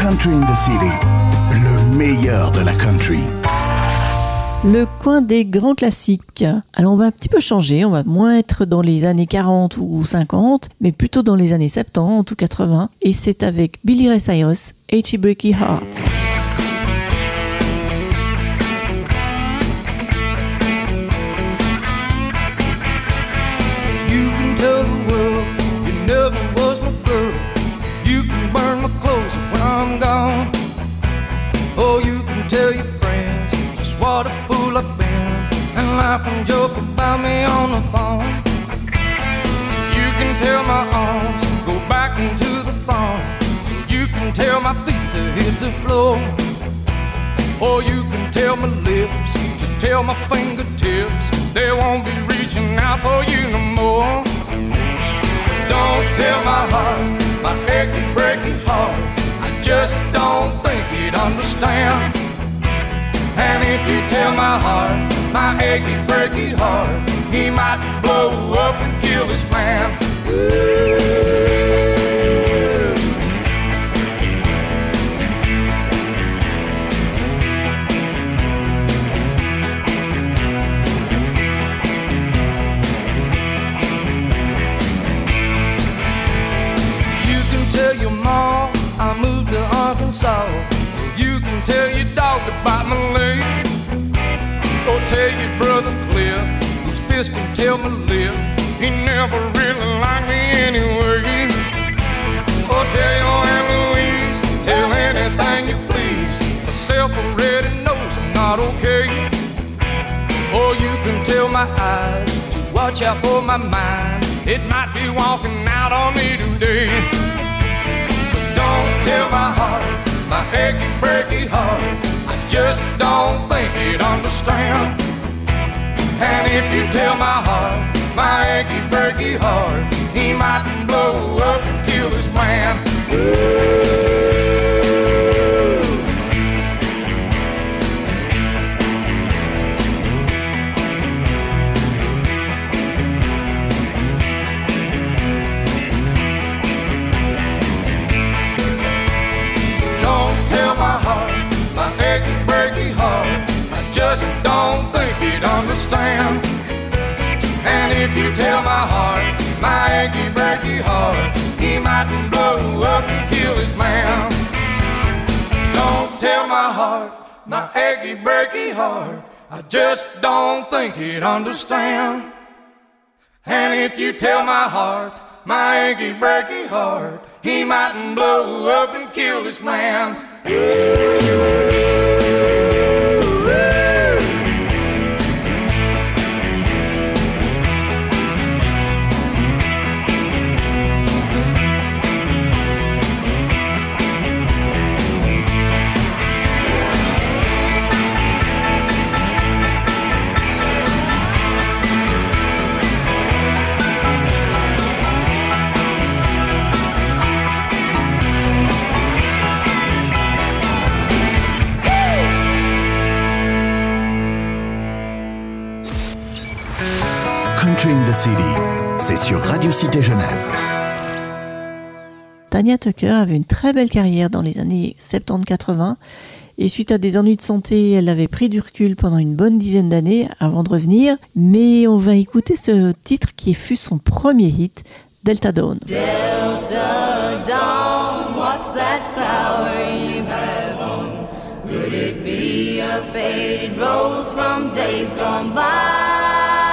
Country in the City, le meilleur de la country. Le coin des grands classiques. Alors on va un petit peu changer, on va moins être dans les années quarante ou cinquante, mais plutôt dans les années soixante-dix ou quatre-vingts. Et c'est avec Billy Ray Cyrus, Achy Breaky Heart. You can tell the world you never was my girl. You can burn my clothes when I'm gone. Oh, you can tell your friends just what a fool I've been, and laugh and joke about me on the phone. You can tell my arms go back into the farm. You can tell my feet to hit the floor. Or you can tell my lips to tell my fingertips they won't be reaching out for you no more. Don't tell my heart, my achy breaky heart, I just don't think he'd understand. And if you tell my heart, my achy breaky heart, he might blow up and kill this man. You can tell your mom I moved to Arkansas. You can tell your dog to bite my leg. Or tell your brother Cliff, whose fist can tell my lip, he never really liked me anyway. Or tell your Aunt Louise, tell anything you please, myself already knows I'm not okay. Or you can tell my eyes to watch out for my mind, it might be walking out on me today. But don't tell my heart, my achy breaky heart, I just don't think he'd understand. And if you tell my heart, my achy breaky heart, he might blow up and kill this man. Don't tell my heart, my achy breaky heart, I just don't think he'd understand. And if you tell my heart, my achy breaky heart, he might blow up and kill his man. Don't tell my heart, my achy breaky heart, I just don't think he'd understand. And if you tell my heart, my achy breaky heart, he might blow up and kill this man. Country in the City, c'est sur Radio Cité Genève. Tanya Tucker avait une très belle carrière dans les années soixante-dix quatre-vingts et suite à des ennuis de santé, elle avait pris du recul pendant une bonne dizaine d'années avant de revenir. Mais on va écouter ce titre qui fut son premier hit, Delta Dawn. Delta Dawn, what's that flower you have on? Could it be a faded rose from days gone by?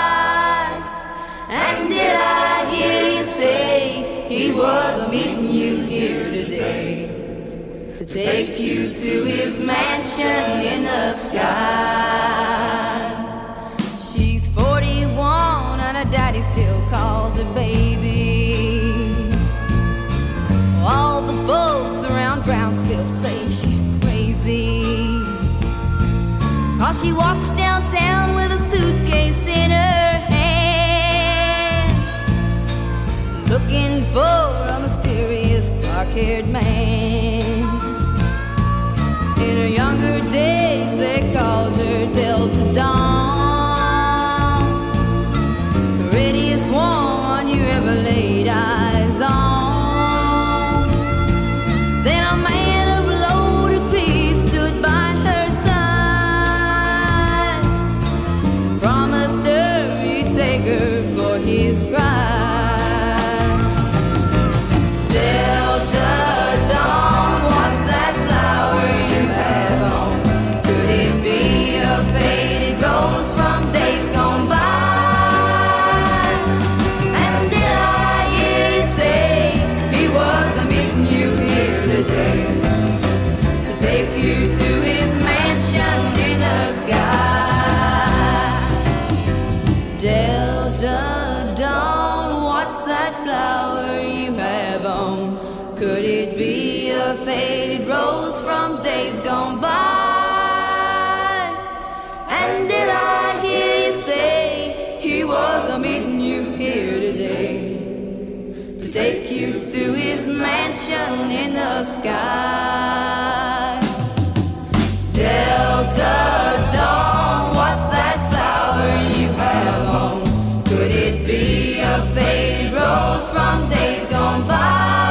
And did I hear you say he was meeting you here today to take you to his mansion in the sky? She's forty-one and her daddy still calls her baby. All the folks around Brownsville say she's crazy, 'cause she walks downtown with a suitcase in her hand, looking for a mysterious dark-haired man. In her younger days they called her Delta Dawn, the readiest one you ever laid eyes on. Then a man of low a faded rose from days gone by? And did I hear you say he was meeting you here today to take you to his mansion in the sky? Delta Dawn, what's that flower you have on? Could it be a faded rose from days gone by?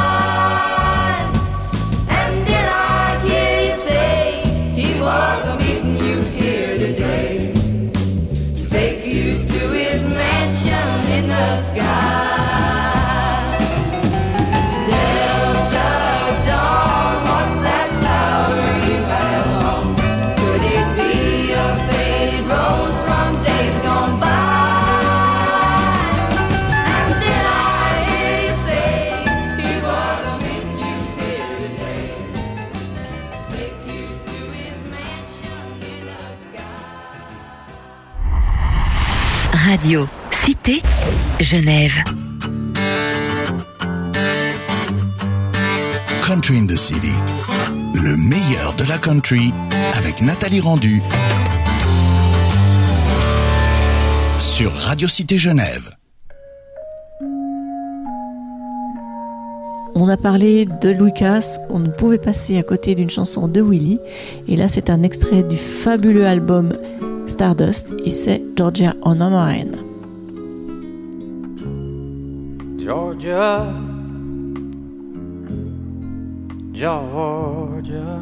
And did I hear you say he was meeting you here today to take you to his mansion in the sky? Radio Cité Genève. Country in the City, le meilleur de la country avec Nathalie Rendu sur Radio Cité Genève. On a parlé de Louis Cass, on ne pouvait passer à côté d'une chanson de Willie, et là c'est un extrait du fabuleux album Stardust, et c'est Georgia on a Mine. Georgia, Georgia,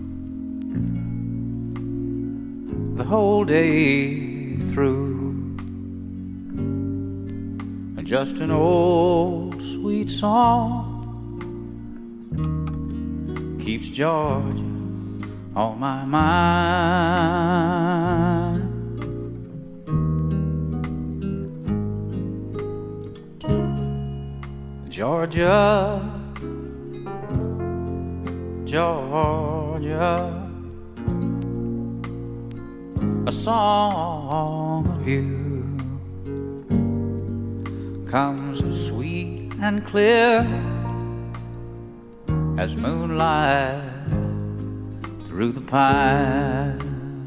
the whole day through, just an old sweet song keeps Georgia on my mind. Georgia, Georgia, a song of you comes as sweet and clear as moonlight through the pines.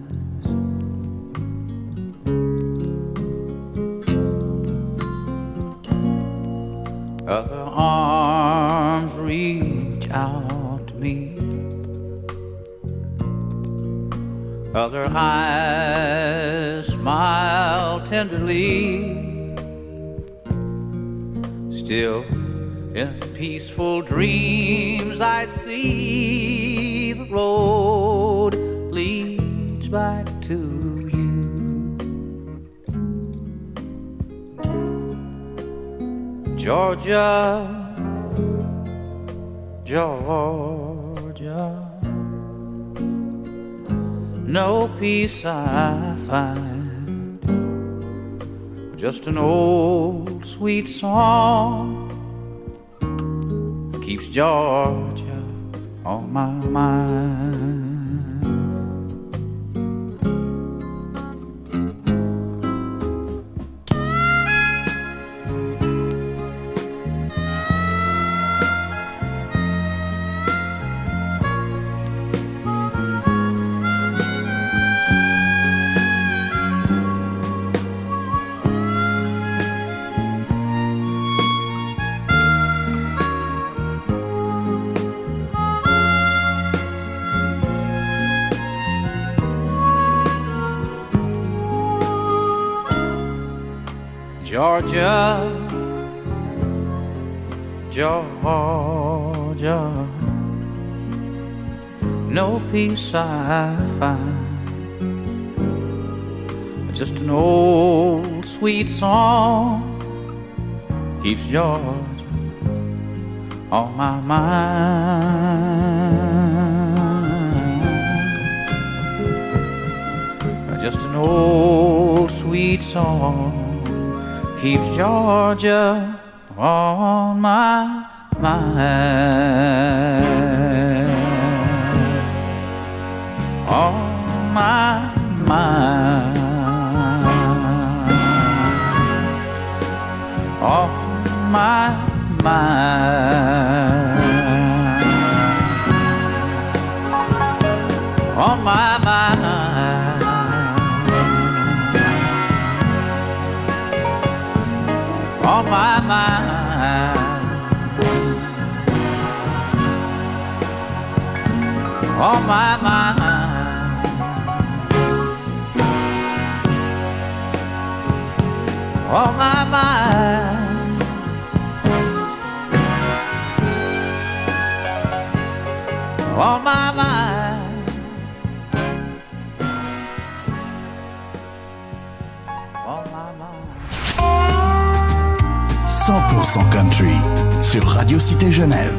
Other arms reach out to me, other eyes smile tenderly. Still in peaceful dreams I see the road leads back to you. Georgia, Georgia, no peace I find, just an old sweet song keeps Georgia on my mind. Georgia, Georgia, no peace I find, just an old sweet song keeps Georgia on my mind. Just an old sweet song keeps Georgia on my mind, on my mind, on my mind. on my mind. On my mind. On my mind. On my mind. On my mind. On my mind. cent pour cent country sur Radio Cité Genève.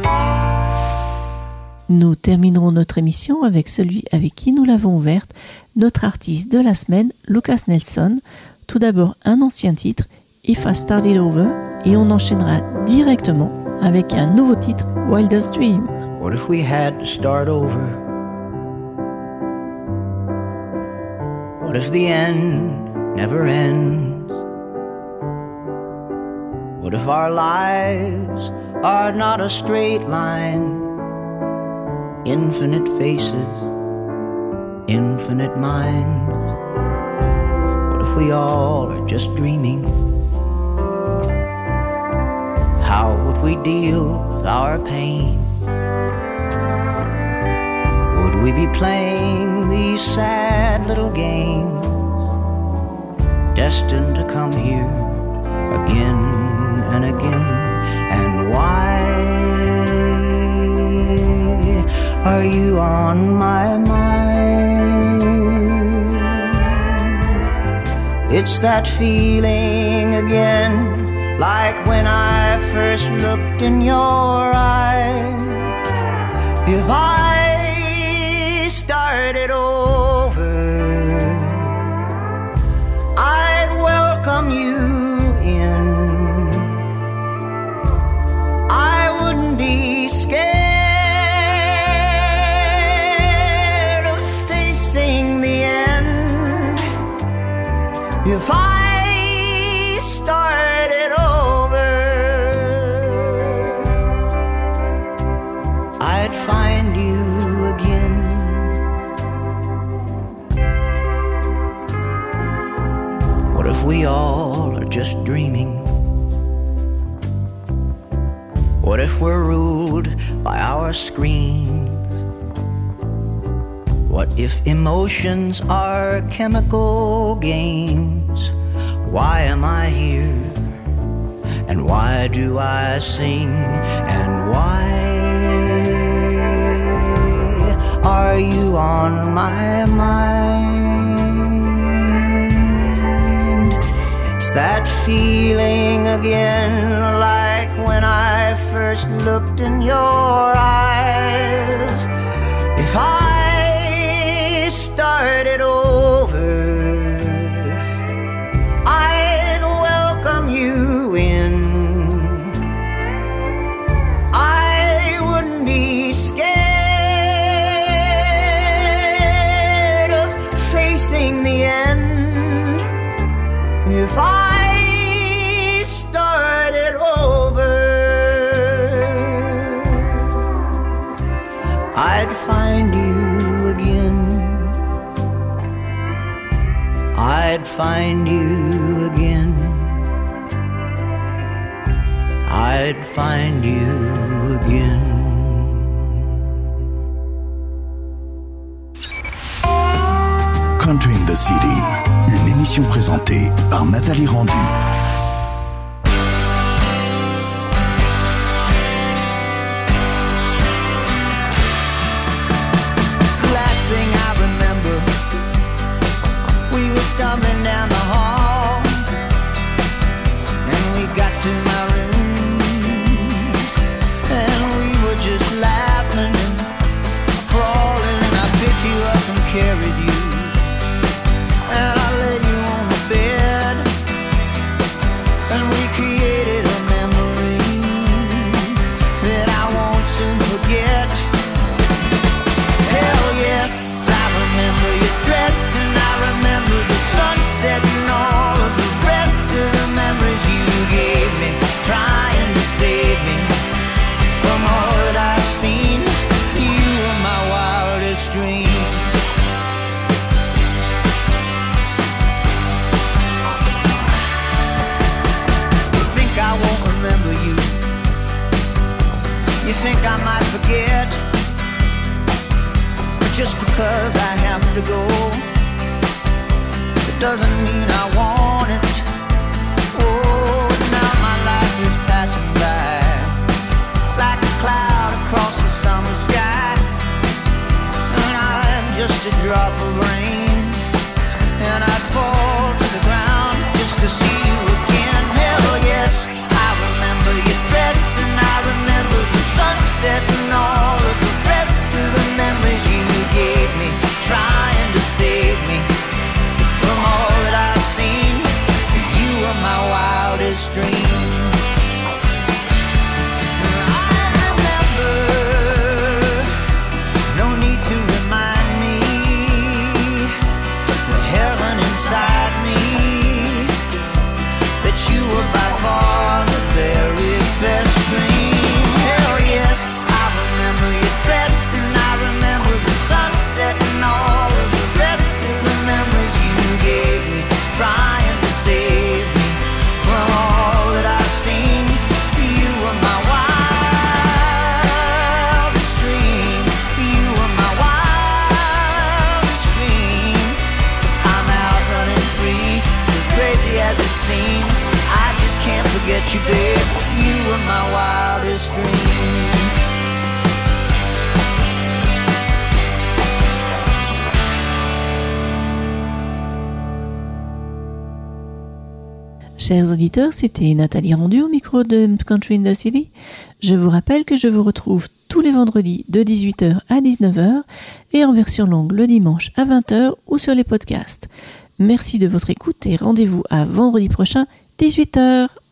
Nous terminerons notre émission avec celui avec qui nous l'avons ouverte, notre artiste de la semaine, Lukas Nelson. Tout d'abord un ancien titre, If I Started Over, et on enchaînera directement avec un nouveau titre, Wildest Dream. What if we had to start over? What if the end never ends? What if our lives are not a straight line? Infinite faces, infinite minds. What if we all are just dreaming? How would we deal with our pain? Would we be playing these sad little games, destined to come here again and again? And why are you on my mind? It's that feeling again, like when I first looked in your eyes. If I started over, I'd welcome you in. I wouldn't be scared if I started over. I'd find you again. What if we all are just dreaming? What if we're ruled by our screens? What if emotions are chemical games? Why am I here? And why do I sing? And why are you on my mind? It's that feeling again, like when I first looked in your eyes. If I started over, I'd welcome you in. I wouldn't be scared of facing the end if I started over. I'd find you again. I'd find you again. I'd find you again. Country in the City, une émission présentée par Nathalie Rendu. Stumbling down the hall, and we got to my room, and we were just laughing and crawling, and I picked you up and carried you, and I laid you on the bed, and we created a memory that I won't soon forget. Hell yes, I remember your dress, and I remember the sunset and all of the rest of the memories you gave me, trying to save me from all that I've seen. You were my wildest dream. Just because I have to go, it doesn't mean I want it. Oh, now my life is passing by like a cloud across the summer sky, and I'm just a drop of rain, and I'd fall to the ground just to see you again. Hell yes, I remember your dress, and I remember the sunset and all of the rest of the memories you gave me, trying to save me from all that I've seen. You were my wildest dream. Forget you, babe, you were my wildest dream. Chers auditeurs, c'était Nathalie Rendu au micro de Country in the City. Je vous rappelle que je vous retrouve tous les vendredis de dix-huit heures à dix-neuf heures et en version longue le dimanche à vingt heures ou sur les podcasts. Merci de votre écoute et rendez-vous à vendredi prochain, dix-huit heures.